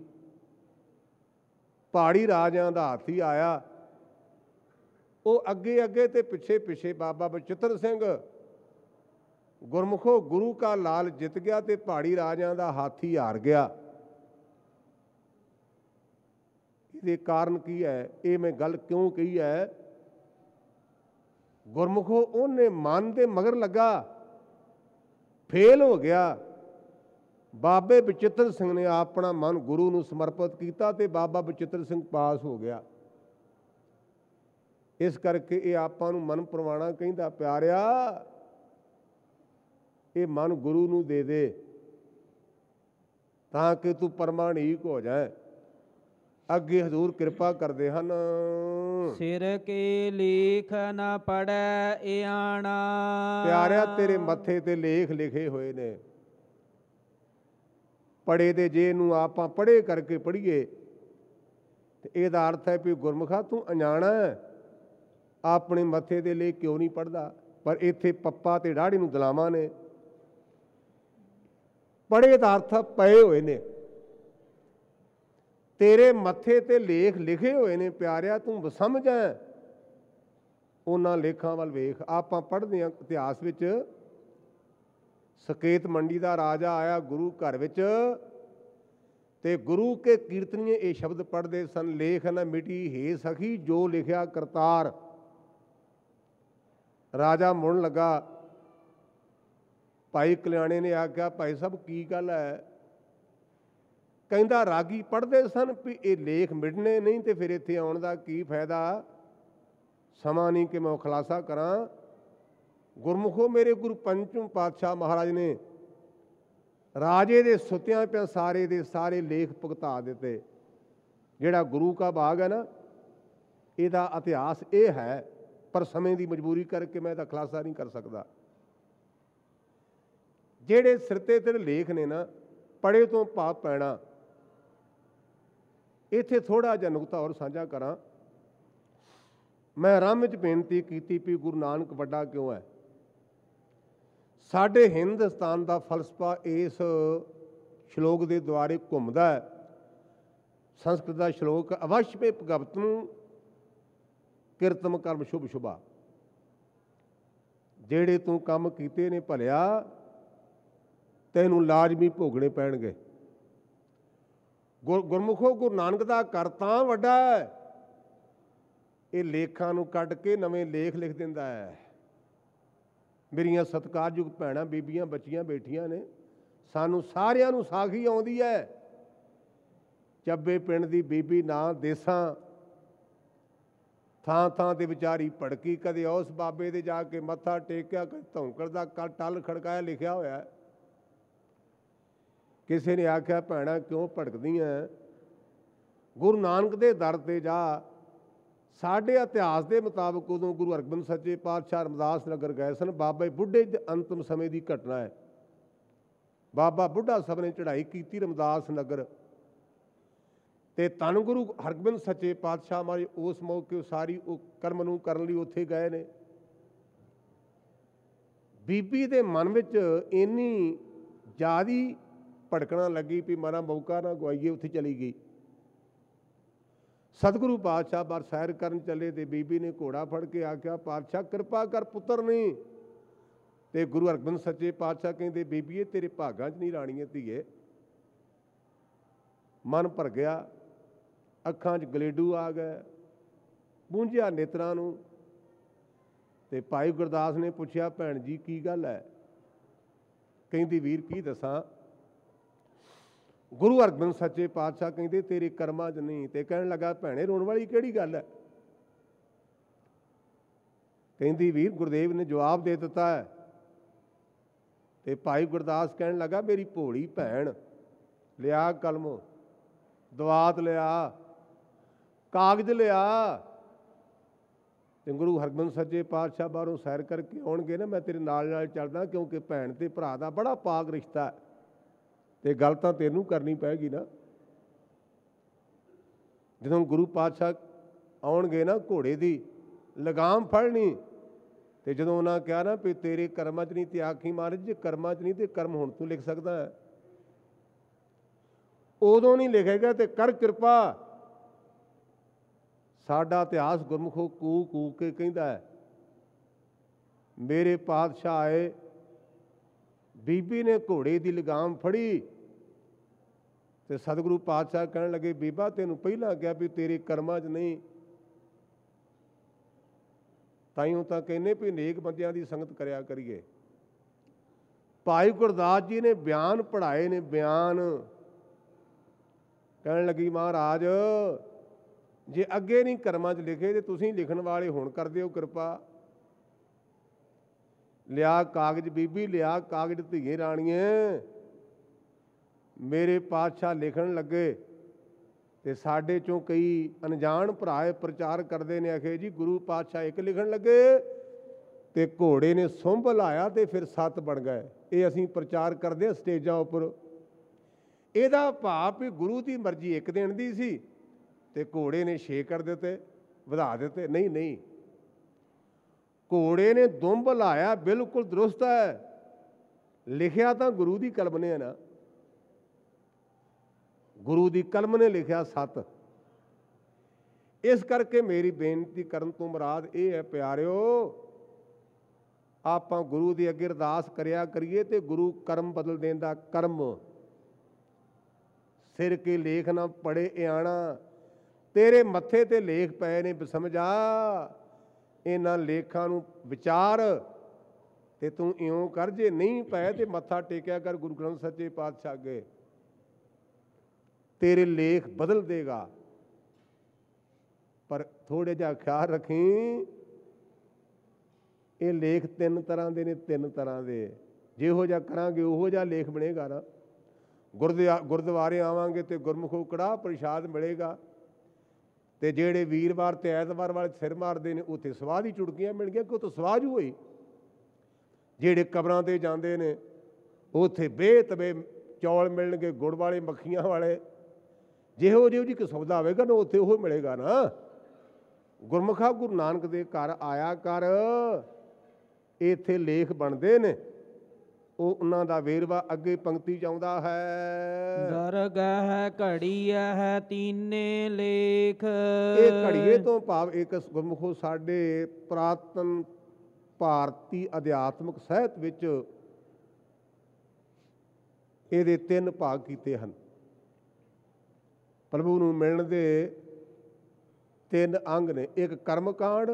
ਪਹਾੜੀ ਰਾਜਿਆਂ ਦਾ ਹਾਥੀ ਆਇਆ। ਉਹ ਅੱਗੇ ਅੱਗੇ ਤੇ ਪਿੱਛੇ ਪਿੱਛੇ ਬਾਬਾ ਬਚਿੱਤਰ ਸਿੰਘ ਗੁਰਮੁਖੋ ਗੁਰੂ ਕਾ ਲਾਲ ਜਿੱਤ ਗਿਆ ਤੇ ਪਹਾੜੀ ਰਾਜਿਆਂ ਦਾ ਹਾਥੀ ਹਾਰ ਗਿਆ। ਇਹਦੇ ਕਾਰਨ ਕੀ ਹੈ? ਇਹ ਮੈਂ ਗੱਲ ਕਿਉਂ ਕਹੀ ਹੈ? ਗੁਰਮੁਖੋ ਉਹਨੇ ਮਨ ਦੇ ਮਗਰ ਲੱਗਾ, ਫੇਲ ਹੋ ਗਿਆ। ਬਾਬੇ ਬਚਿੱਤਰ ਸਿੰਘ ਨੇ ਆਪਣਾ ਮਨ ਗੁਰੂ ਨੂੰ ਸਮਰਪਿਤ ਕੀਤਾ ਤੇ ਬਾਬਾ ਬਚਿੱਤਰ ਸਿੰਘ ਪਾਸ ਹੋ ਗਿਆ। ਇਸ ਕਰਕੇ ਇਹ ਆਪਾਂ ਨੂੰ ਮਨ ਪ੍ਰਵਾਣਾ ਕਹਿੰਦਾ, ਪਿਆਰਿਆ ਇਹ ਮਨ ਗੁਰੂ ਨੂੰ ਦੇ ਦੇ ਤਾਂ ਕਿ ਤੂੰ ਪਰਮਾਣੀਕ ਹੋ ਜਾਏ। ਅੱਗੇ ਹਜ਼ੂਰ ਕਿਰਪਾ ਕਰਦੇ ਹਨ। ਸਿਰ ਕੀ ਲੇਖ ਨ ਪੜੈ ਇਆਣਾ। ਪਿਆਰਿਆ ਤੇਰੇ ਮੱਥੇ ਤੇ ਲੇਖ ਲਿਖੇ ਹੋਏ ਨੇ। ਪੜੇ ਦੇ ਜੇ ਨੂੰ ਆਪਾਂ ਪੜ੍ਹੇ ਕਰਕੇ ਪੜ੍ਹੀਏ ਤੇ ਇਹਦਾ ਅਰਥ ਹੈ ਵੀ ਗੁਰਮੁਖਾ ਤੂੰ ਅਣਜਾਣਾ ਹੈ, ਆਪਣੇ ਮੱਥੇ ਦੇ ਲੇਖ ਕਿਉਂ ਨਹੀਂ ਪੜ੍ਹਦਾ? ਪਰ ਇੱਥੇ ਪੱਪਾ ਤੇ ਦਾੜੀ ਨੂੰ ਦਲਾਵਾਂ ਨੇ। ਪੜ੍ਹੇ ਦਾ ਅਰਥ ਪਏ ਹੋਏ ਨੇ, ਤੇਰੇ ਮੱਥੇ ਤੇ ਲੇਖ ਲਿਖੇ ਹੋਏ ਨੇ। ਪਿਆਰਿਆ ਤੂੰ ਸਮਝ ਐ, ਉਹਨਾਂ ਲੇਖਾਂ ਵੱਲ ਵੇਖ। ਆਪਾਂ ਪੜ੍ਹਦੇ ਹਾਂ ਇਤਿਹਾਸ ਵਿੱਚ, ਸਕੇਤ ਮੰਡੀ ਦਾ ਰਾਜਾ ਆਇਆ ਗੁਰੂ ਘਰ ਵਿੱਚ ਤੇ ਗੁਰੂ ਕੇ ਕੀਰਤਨੀਏ ਇਹ ਸ਼ਬਦ ਪੜ੍ਹਦੇ ਸਨ, ਲੇਖ ਨਾ ਮਿਟੀ ਹੇ ਸਖੀ ਜੋ ਲਿਖਿਆ ਕਰਤਾਰ। ਰਾਜਾ ਮੁੜਨ ਲੱਗਾ, ਭਾਈ ਕਲਿਆਣੇ ਨੇ ਆਖਿਆ ਭਾਈ ਸਾਹਿਬ ਕੀ ਗੱਲ ਹੈ? ਕਹਿੰਦਾ ਰਾਗੀ ਪੜ੍ਹਦੇ ਸਨ ਵੀ ਇਹ ਲੇਖ ਮਿਟਣੇ ਨਹੀਂ ਤੇ ਫਿਰ ਇੱਥੇ ਆਉਣ ਦਾ ਕੀ ਫਾਇਦਾ? ਸਮਾਂ ਨਹੀਂ ਕਿ ਮੈਂ ਖੁਲਾਸਾ ਕਰਾਂ। ਗੁਰਮੁਖੋ ਮੇਰੇ ਗੁਰੂ ਪੰਚਮ ਪਾਤਸ਼ਾਹ ਮਹਾਰਾਜ ਨੇ ਰਾਜੇ ਦੇ ਸੁੱਤਿਆਂ ਪਿਆ ਸਾਰੇ ਦੇ ਸਾਰੇ ਲੇਖ ਭੁਗਤਾ ਦਿੱਤੇ। ਜਿਹੜਾ ਗੁਰੂ ਕਾ ਬਾਗ ਹੈ ਨਾ, ਇਹਦਾ ਇਤਿਹਾਸ ਇਹ ਹੈ, ਪਰ ਸਮੇਂ ਦੀ ਮਜਬੂਰੀ ਕਰਕੇ ਮੈਂ ਇਹਦਾ ਖੁਲਾਸਾ ਨਹੀਂ ਕਰ ਸਕਦਾ। ਜਿਹੜੇ ਸਿਰਤੇ ਤੇ ਲੇਖ ਨੇ ਨਾ, ਪੜ੍ਹੇ ਤੋਂ ਭਾਵ ਪੈਣਾ। ਇੱਥੇ ਥੋੜ੍ਹਾ ਜਿਹਾ ਨੁਕਤਾ ਹੋਰ ਸਾਂਝਾ ਕਰਾਂ। ਮੈਂ ਆਰੰਭ ਵਿੱਚ ਬੇਨਤੀ ਕੀਤੀ ਵੀ ਗੁਰੂ ਨਾਨਕ ਵੱਡਾ ਕਿਉਂ ਹੈ? ਸਾਡੇ ਹਿੰਦੁਸਤਾਨ ਦਾ ਫਲਸਫਾ ਇਸ ਸ਼ਲੋਕ ਦੇ ਦੁਆਰੇ ਘੁੰਮਦਾ ਹੈ। ਸੰਸਕ੍ਰਿਤ ਦਾ ਸ਼ਲੋਕ ਅਵਸ਼ ਮੇ ਭਗਵਤੰ ਕਿਰਤਮ ਕਰਮ ਸ਼ੁਭ ਸ਼ੁਭਾ। ਜਿਹੜੇ ਤੂੰ ਕੰਮ ਕੀਤੇ ਨੇ ਭਲਿਆ, ਤੈਨੂੰ ਲਾਜ਼ਮੀ ਭੋਗਣੇ ਪੈਣਗੇ। ਗੁਰ ਗੁਰਮੁਖੋ ਗੁਰੂ ਨਾਨਕ ਦਾ ਘਰ ਤਾਂ ਵੱਡਾ ਹੈ, ਇਹ ਲੇਖਾਂ ਨੂੰ ਕੱਢ ਕੇ ਨਵੇਂ ਲੇਖ ਲਿਖ ਦਿੰਦਾ ਹੈ। ਮੇਰੀਆਂ ਸਤਿਕਾਰਯੋਗ ਭੈਣਾਂ ਬੀਬੀਆਂ ਬੱਚੀਆਂ ਬੈਠੀਆਂ ਨੇ, ਸਾਨੂੰ ਸਾਰਿਆਂ ਨੂੰ ਸਾਖੀ ਆਉਂਦੀ ਹੈ। ਚੱਬੇ ਪਿੰਡ ਦੀ ਬੀਬੀ ਨਾਂ ਦੇਸਾਂ, ਥਾਂ ਥਾਂ ਤੇ ਵਿਚਾਰੀ ਭੜਕੀ। ਕਦੇ ਉਸ ਬਾਬੇ ਦੇ ਜਾ ਕੇ ਮੱਥਾ ਟੇਕਿਆ, ਕਦੇ ਧੌਂਕੜ ਦਾ ਟੱਲ ਖੜਕਾਇਆ, ਲਿਖਿਆ ਹੋਇਆ। ਕਿਸੇ ਨੇ ਆਖਿਆ ਭੈਣਾਂ ਕਿਉਂ ਭੜਕਦੀਆਂ? ਗੁਰੂ ਨਾਨਕ ਦੇ ਦਰ ਤੇ ਜਾ। ਸਾਡੇ ਇਤਿਹਾਸ ਦੇ ਮੁਤਾਬਕ ਉਦੋਂ ਗੁਰੂ ਹਰਗੋਬਿੰਦ ਸੱਚੇ ਪਾਤਸ਼ਾਹ ਰਮਦਾਸ ਨਗਰ ਗਏ ਸਨ। ਬਾਬਾ ਬੁੱਢੇ ਦੇ ਅੰਤਮ ਸਮੇਂ ਦੀ ਘਟਨਾ ਹੈ। ਬਾਬਾ ਬੁੱਢਾ ਸਾਹਿਬ ਨੇ ਚੜ੍ਹਾਈ ਕੀਤੀ ਰਮਦਾਸ ਨਗਰ ਤੇ ਧੰਨ ਗੁਰੂ ਹਰਗੋਬਿੰਦ ਸੱਚੇ ਪਾਤਸ਼ਾਹ ਮਾਰੇ ਉਸ ਮੌਕੇ ਸਾਰੀ ਉਹ ਕਰਮ ਨੂੰ ਕਰਨ ਲਈ ਉੱਥੇ ਗਏ ਨੇ। ਬੀਬੀ ਦੇ ਮਨ ਵਿੱਚ ਇੰਨੀ ਜ਼ਿਆਦੀ ਭੜਕਣਾ ਲੱਗੀ ਵੀ ਮਾਰਾ ਮੌਕਾ ਨਾ ਗਵਾਈਏ, ਉੱਥੇ ਚਲੀ ਗਈ। ਸਤਿਗੁਰੂ ਪਾਤਸ਼ਾਹ ਬਾਹਰ ਸੈਰ ਕਰਨ ਚੱਲੇ ਤੇ ਬੀਬੀ ਨੇ ਘੋੜਾ ਫੜ ਕੇ ਆਖਿਆ ਪਾਤਸ਼ਾਹ ਕਿਰਪਾ ਕਰ ਪੁੱਤਰ ਨਹੀਂ। ਤੇ ਗੁਰੂ ਹਰਗੋਬਿੰਦ ਸੱਚੇ ਪਾਤਸ਼ਾਹ ਕਹਿੰਦੇ ਬੀਬੀਏ ਤੇਰੇ ਭਾਗਾਂ 'ਚ ਨਹੀਂ ਰਾਣੀਏ ਧੀਏ। ਮਨ ਭਰ ਗਿਆ, ਅੱਖਾਂ 'ਚ ਗਲੇਡੂ ਆ ਗਏ, ਪੂੰਝਿਆ ਨੇਤਰਾਂ ਨੂੰ। ਤੇ ਭਾਈ ਗੁਰਦਾਸ ਨੇ ਪੁੱਛਿਆ ਭੈਣ ਜੀ ਕੀ ਗੱਲ ਹੈ? ਕਹਿੰਦੀ ਵੀਰ ਕੀ ਦੱਸਾਂ, ਗੁਰੂ ਹਰਗੋਬਿੰਦ ਸੱਚੇ ਪਾਤਸ਼ਾਹ ਕਹਿੰਦੇ ਤੇਰੇ ਕਰਮਾਂ 'ਚ ਨਹੀਂ। ਤੇ ਕਹਿਣ ਲੱਗਾ ਭੈਣੇ ਰੋਣ ਵਾਲੀ ਕਿਹੜੀ ਗੱਲ ਹੈ? ਕਹਿੰਦੀ ਵੀਰ ਗੁਰਦੇਵ ਨੇ ਜਵਾਬ ਦੇ ਦਿੱਤਾ ਹੈ। ਤੇ ਭਾਈ ਗੁਰਦਾਸ ਕਹਿਣ ਲੱਗਾ ਮੇਰੀ ਭੋਲੀ ਭੈਣ, ਲਿਆ ਕਲਮ, ਦਵਾਤ ਲਿਆ, ਕਾਗਜ਼ ਲਿਆ। ਤੇ ਗੁਰੂ ਹਰਗੋਬਿੰਦ ਸੱਚੇ ਪਾਤਸ਼ਾਹ ਬਾਹਰੋਂ ਸੈਰ ਕਰਕੇ ਆਉਣਗੇ ਨਾ, ਮੈਂ ਤੇਰੇ ਨਾਲ ਨਾਲ ਚੱਲਦਾ, ਕਿਉਂਕਿ ਭੈਣ ਤੇ ਭਰਾ ਦਾ ਬੜਾ ਪਾਕ ਰਿਸ਼ਤਾ ਹੈ ਤੇ ਗੱਲ ਤਾਂ ਤੈਨੂੰ ਕਰਨੀ ਪਏਗੀ ਨਾ। ਜਦੋਂ ਗੁਰੂ ਪਾਤਸ਼ਾਹ ਆਉਣਗੇ ਨਾ, ਘੋੜੇ ਦੀ ਲਗਾਮ ਫੜਨੀ। ਤੇ ਜਦੋਂ ਉਹਨਾਂ ਕਿਹਾ ਨਾ ਵੀ ਤੇਰੇ ਕਰਮਾਂ 'ਚ ਨਹੀਂ, ਤੇ ਆਖੀ ਮਹਾਰਾਜ ਜੇ ਕਰਮਾਂ 'ਚ ਨਹੀਂ ਤੇ ਕਰਮ ਹੁਣ ਤੂੰ ਲਿਖ ਸਕਦਾ ਹੈ। ਉਦੋਂ ਨਹੀਂ ਲਿਖੇਗਾ ਤੇ ਕਰ ਕਿਰਪਾ। ਸਾਡਾ ਇਤਿਹਾਸ ਗੁਰਮੁਖੋ ਕੂ ਕੂ ਕੇ ਕਹਿੰਦਾ ਹੈ, ਮੇਰੇ ਪਾਤਸ਼ਾਹ ਆਏ, ਬੀਬੀ ਨੇ ਘੋੜੇ ਦੀ ਲਗਾਮ ਫੜੀ ਤੇ ਸਤਿਗੁਰੂ ਪਾਤਸ਼ਾਹ ਕਹਿਣ ਲੱਗੇ ਬੀਬਾ ਤੈਨੂੰ ਪਹਿਲਾਂ ਕਿਹਾ ਵੀ ਤੇਰੇ ਕਰਮਾਂ 'ਚ ਨਹੀਂ। ਤਾਈਓ ਤਾਂ ਕਹਿੰਦੇ ਵੀ ਨੇਕ ਬੰਦਿਆਂ ਦੀ ਸੰਗਤ ਕਰਿਆ ਕਰੀਏ। ਭਾਈ ਗੁਰਦਾਸ ਜੀ ਨੇ ਬਿਆਨ ਪੜ੍ਹਾਏ ਨੇ, ਬਿਆਨ। ਕਹਿਣ ਲੱਗੀ ਮਹਾਰਾਜ ਜੇ ਅੱਗੇ ਨਹੀਂ ਕਰਮਾਂ 'ਚ ਲਿਖੇ ਤੇ ਤੁਸੀਂ ਲਿਖਣ ਵਾਲੇ ਹੁਣ ਕਰ ਦਿਓ ਕਿਰਪਾ। ਲਿਆ ਕਾਗਜ਼ ਬੀਬੀ, ਲਿਆ ਕਾਗਜ਼ ਧੀਏ ਰਾਣੀਏ। ਮੇਰੇ ਪਾਤਸ਼ਾਹ ਲਿਖਣ ਲੱਗੇ ਤੇ ਸਾਡੇ ਚੋਂ ਕਈ ਅਣਜਾਣ ਭਰਾ ਪ੍ਰਚਾਰ ਕਰਦੇ ਨੇ, ਆਖੇ ਜੀ ਗੁਰੂ ਪਾਤਸ਼ਾਹ ਇੱਕ ਲਿਖਣ ਲੱਗੇ ਤੇ ਘੋੜੇ ਨੇ ਸੁੰਭ ਲਾਇਆ ਤੇ ਫਿਰ ਸੱਤ ਬਣ ਗਏ। ਇਹ ਅਸੀਂ ਪ੍ਰਚਾਰ ਕਰਦੇ ਹਾਂ ਸਟੇਜਾਂ ਉੱਪਰ। ਇਹਦਾ ਭਾਵ ਵੀ ਗੁਰੂ ਦੀ ਮਰਜ਼ੀ ਇੱਕ ਦਿਨ ਦੀ ਸੀ ਤੇ ਘੋੜੇ ਨੇ ਛੇ ਕਰ ਦਿੱਤੇ, ਵਧਾ ਦਿੱਤੇ। ਨਹੀਂ ਨਹੀਂ, ਘੋੜੇ ਨੇ ਦੁੰਬ ਲਾਇਆ, ਬਿਲਕੁਲ ਦਰੁਸਤ ਹੈ। ਲਿਖਿਆ ਤਾਂ ਗੁਰੂ ਦੀ ਕਲਮ ਨੇ ਹੈ ਨਾ, ਗੁਰੂ ਦੀ ਕਲਮ ਨੇ ਲਿਖਿਆ ਸੱਤ। ਇਸ ਕਰਕੇ ਮੇਰੀ ਬੇਨਤੀ ਕਰਨ ਤੋਂ ਮੁਰਾਦ ਇਹ ਹੈ ਪਿਆਰਿਓ, ਆਪਾਂ ਗੁਰੂ ਦੀ ਅੱਗੇ ਅਰਦਾਸ ਕਰਿਆ ਕਰੀਏ ਤੇ ਗੁਰੂ ਕਰਮ ਬਦਲ ਦੇਣ ਦਾ ਕਰਮ। ਸਿਰ ਕੇ ਲੇਖ ਨਾ ਪੜੇ ਇਆਣਾ, ਤੇਰੇ ਮੱਥੇ ਤੇ ਲੇਖ ਪਏ ਨੇ ਸਮਝਾ। ਇਹਨਾਂ ਲੇਖਾਂ ਨੂੰ ਵਿਚਾਰ ਤੇ ਤੂੰ ਇਉਂ ਕਰ, ਜੇ ਨਹੀਂ ਪਏ ਤੇ ਮੱਥਾ ਟੇਕਿਆ ਕਰ ਗੁਰੂ ਗ੍ਰੰਥ ਸੱਚੇ ਪਾਤਸ਼ਾਹ ਅੱਗੇ, ਤੇਰੇ ਲੇਖ ਬਦਲ ਦੇਗਾ। ਪਰ ਥੋੜੇ ਜਿਹਾ ਖਿਆਲ ਰੱਖੀ, ਇਹ ਲੇਖ ਤਿੰਨ ਤਰ੍ਹਾਂ ਦੇ ਨੇ, ਤਿੰਨ ਤਰ੍ਹਾਂ ਦੇ। ਜਿਹੋ ਜਿਹਾ ਕਰਾਂਗੇ ਉਹੋ ਜਿਹਾ ਲੇਖ ਬਣੇਗਾ ਨਾ। ਗੁਰਦੁਆ ਗੁਰਦੁਆਰੇ ਆਵਾਂਗੇ ਤੇ ਗੁਰਮੁਖੋਂ ਕੜਾਹ ਪ੍ਰਸ਼ਾਦ ਮਿਲੇਗਾ, ਤੇ ਜਿਹੜੇ ਵੀਰਵਾਰ ਤੇ ਐਤਵਾਰ ਵਾਲੇ ਸਿਰ ਮਾਰਦੇ ਨੇ ਉੱਥੇ ਸਵਾਹ ਦੀ ਚੁਟਕੀਆਂ ਮਿਲਣਗੀਆਂ, ਕਿ ਉੱਥੇ ਸਵਾਹ ਜੂ ਹੋਈ। ਜਿਹੜੇ ਕਬਰਾਂ 'ਤੇ ਜਾਂਦੇ ਨੇ ਉੱਥੇ ਬੇਤਵੇ ਚੌਲ ਮਿਲਣਗੇ, ਗੁੜ ਵਾਲੇ, ਮੱਖੀਆਂ ਵਾਲੇ। ਜਿਹੋ ਜਿਹੋ ਜਿਹੀ ਸੌਦਾ ਹੋਵੇਗਾ ਨਾ ਉੱਥੇ ਉਹ ਮਿਲੇਗਾ ਨਾ। ਗੁਰਮੁਖਾ ਗੁਰੂ ਨਾਨਕ ਦੇ ਘਰ ਆਇਆ ਕਰ, ਇੱਥੇ ਲੇਖ ਬਣਦੇ ਨੇ। ਉਹ ਉਹਨਾਂ ਦਾ ਵੇਰਵਾ ਅੱਗੇ ਪੰਕਤੀ 'ਚ ਆਉਂਦਾ ਹੈ। ਦਰਗਹ ਘੜੀਐ ਤੀਨੇ ਲੇਖ। ਇਹ ਘੜੀਏ ਤੋਂ ਭਾਵ ਇੱਕ ਗੁਰਮੁਖੋ ਸਾਡੇ ਪੁਰਾਤਨ ਭਾਰਤੀ ਅਧਿਆਤਮਿਕ ਸਾਹਿਤ ਵਿੱਚ ਇਹਦੇ ਤਿੰਨ ਭਾਗ ਕੀਤੇ ਹਨ। ਪ੍ਰਭੂ ਨੂੰ ਮਿਲਣ ਦੇ ਤਿੰਨ ਅੰਗ ਨੇ, ਇੱਕ ਕਰਮ ਕਾਂਡ,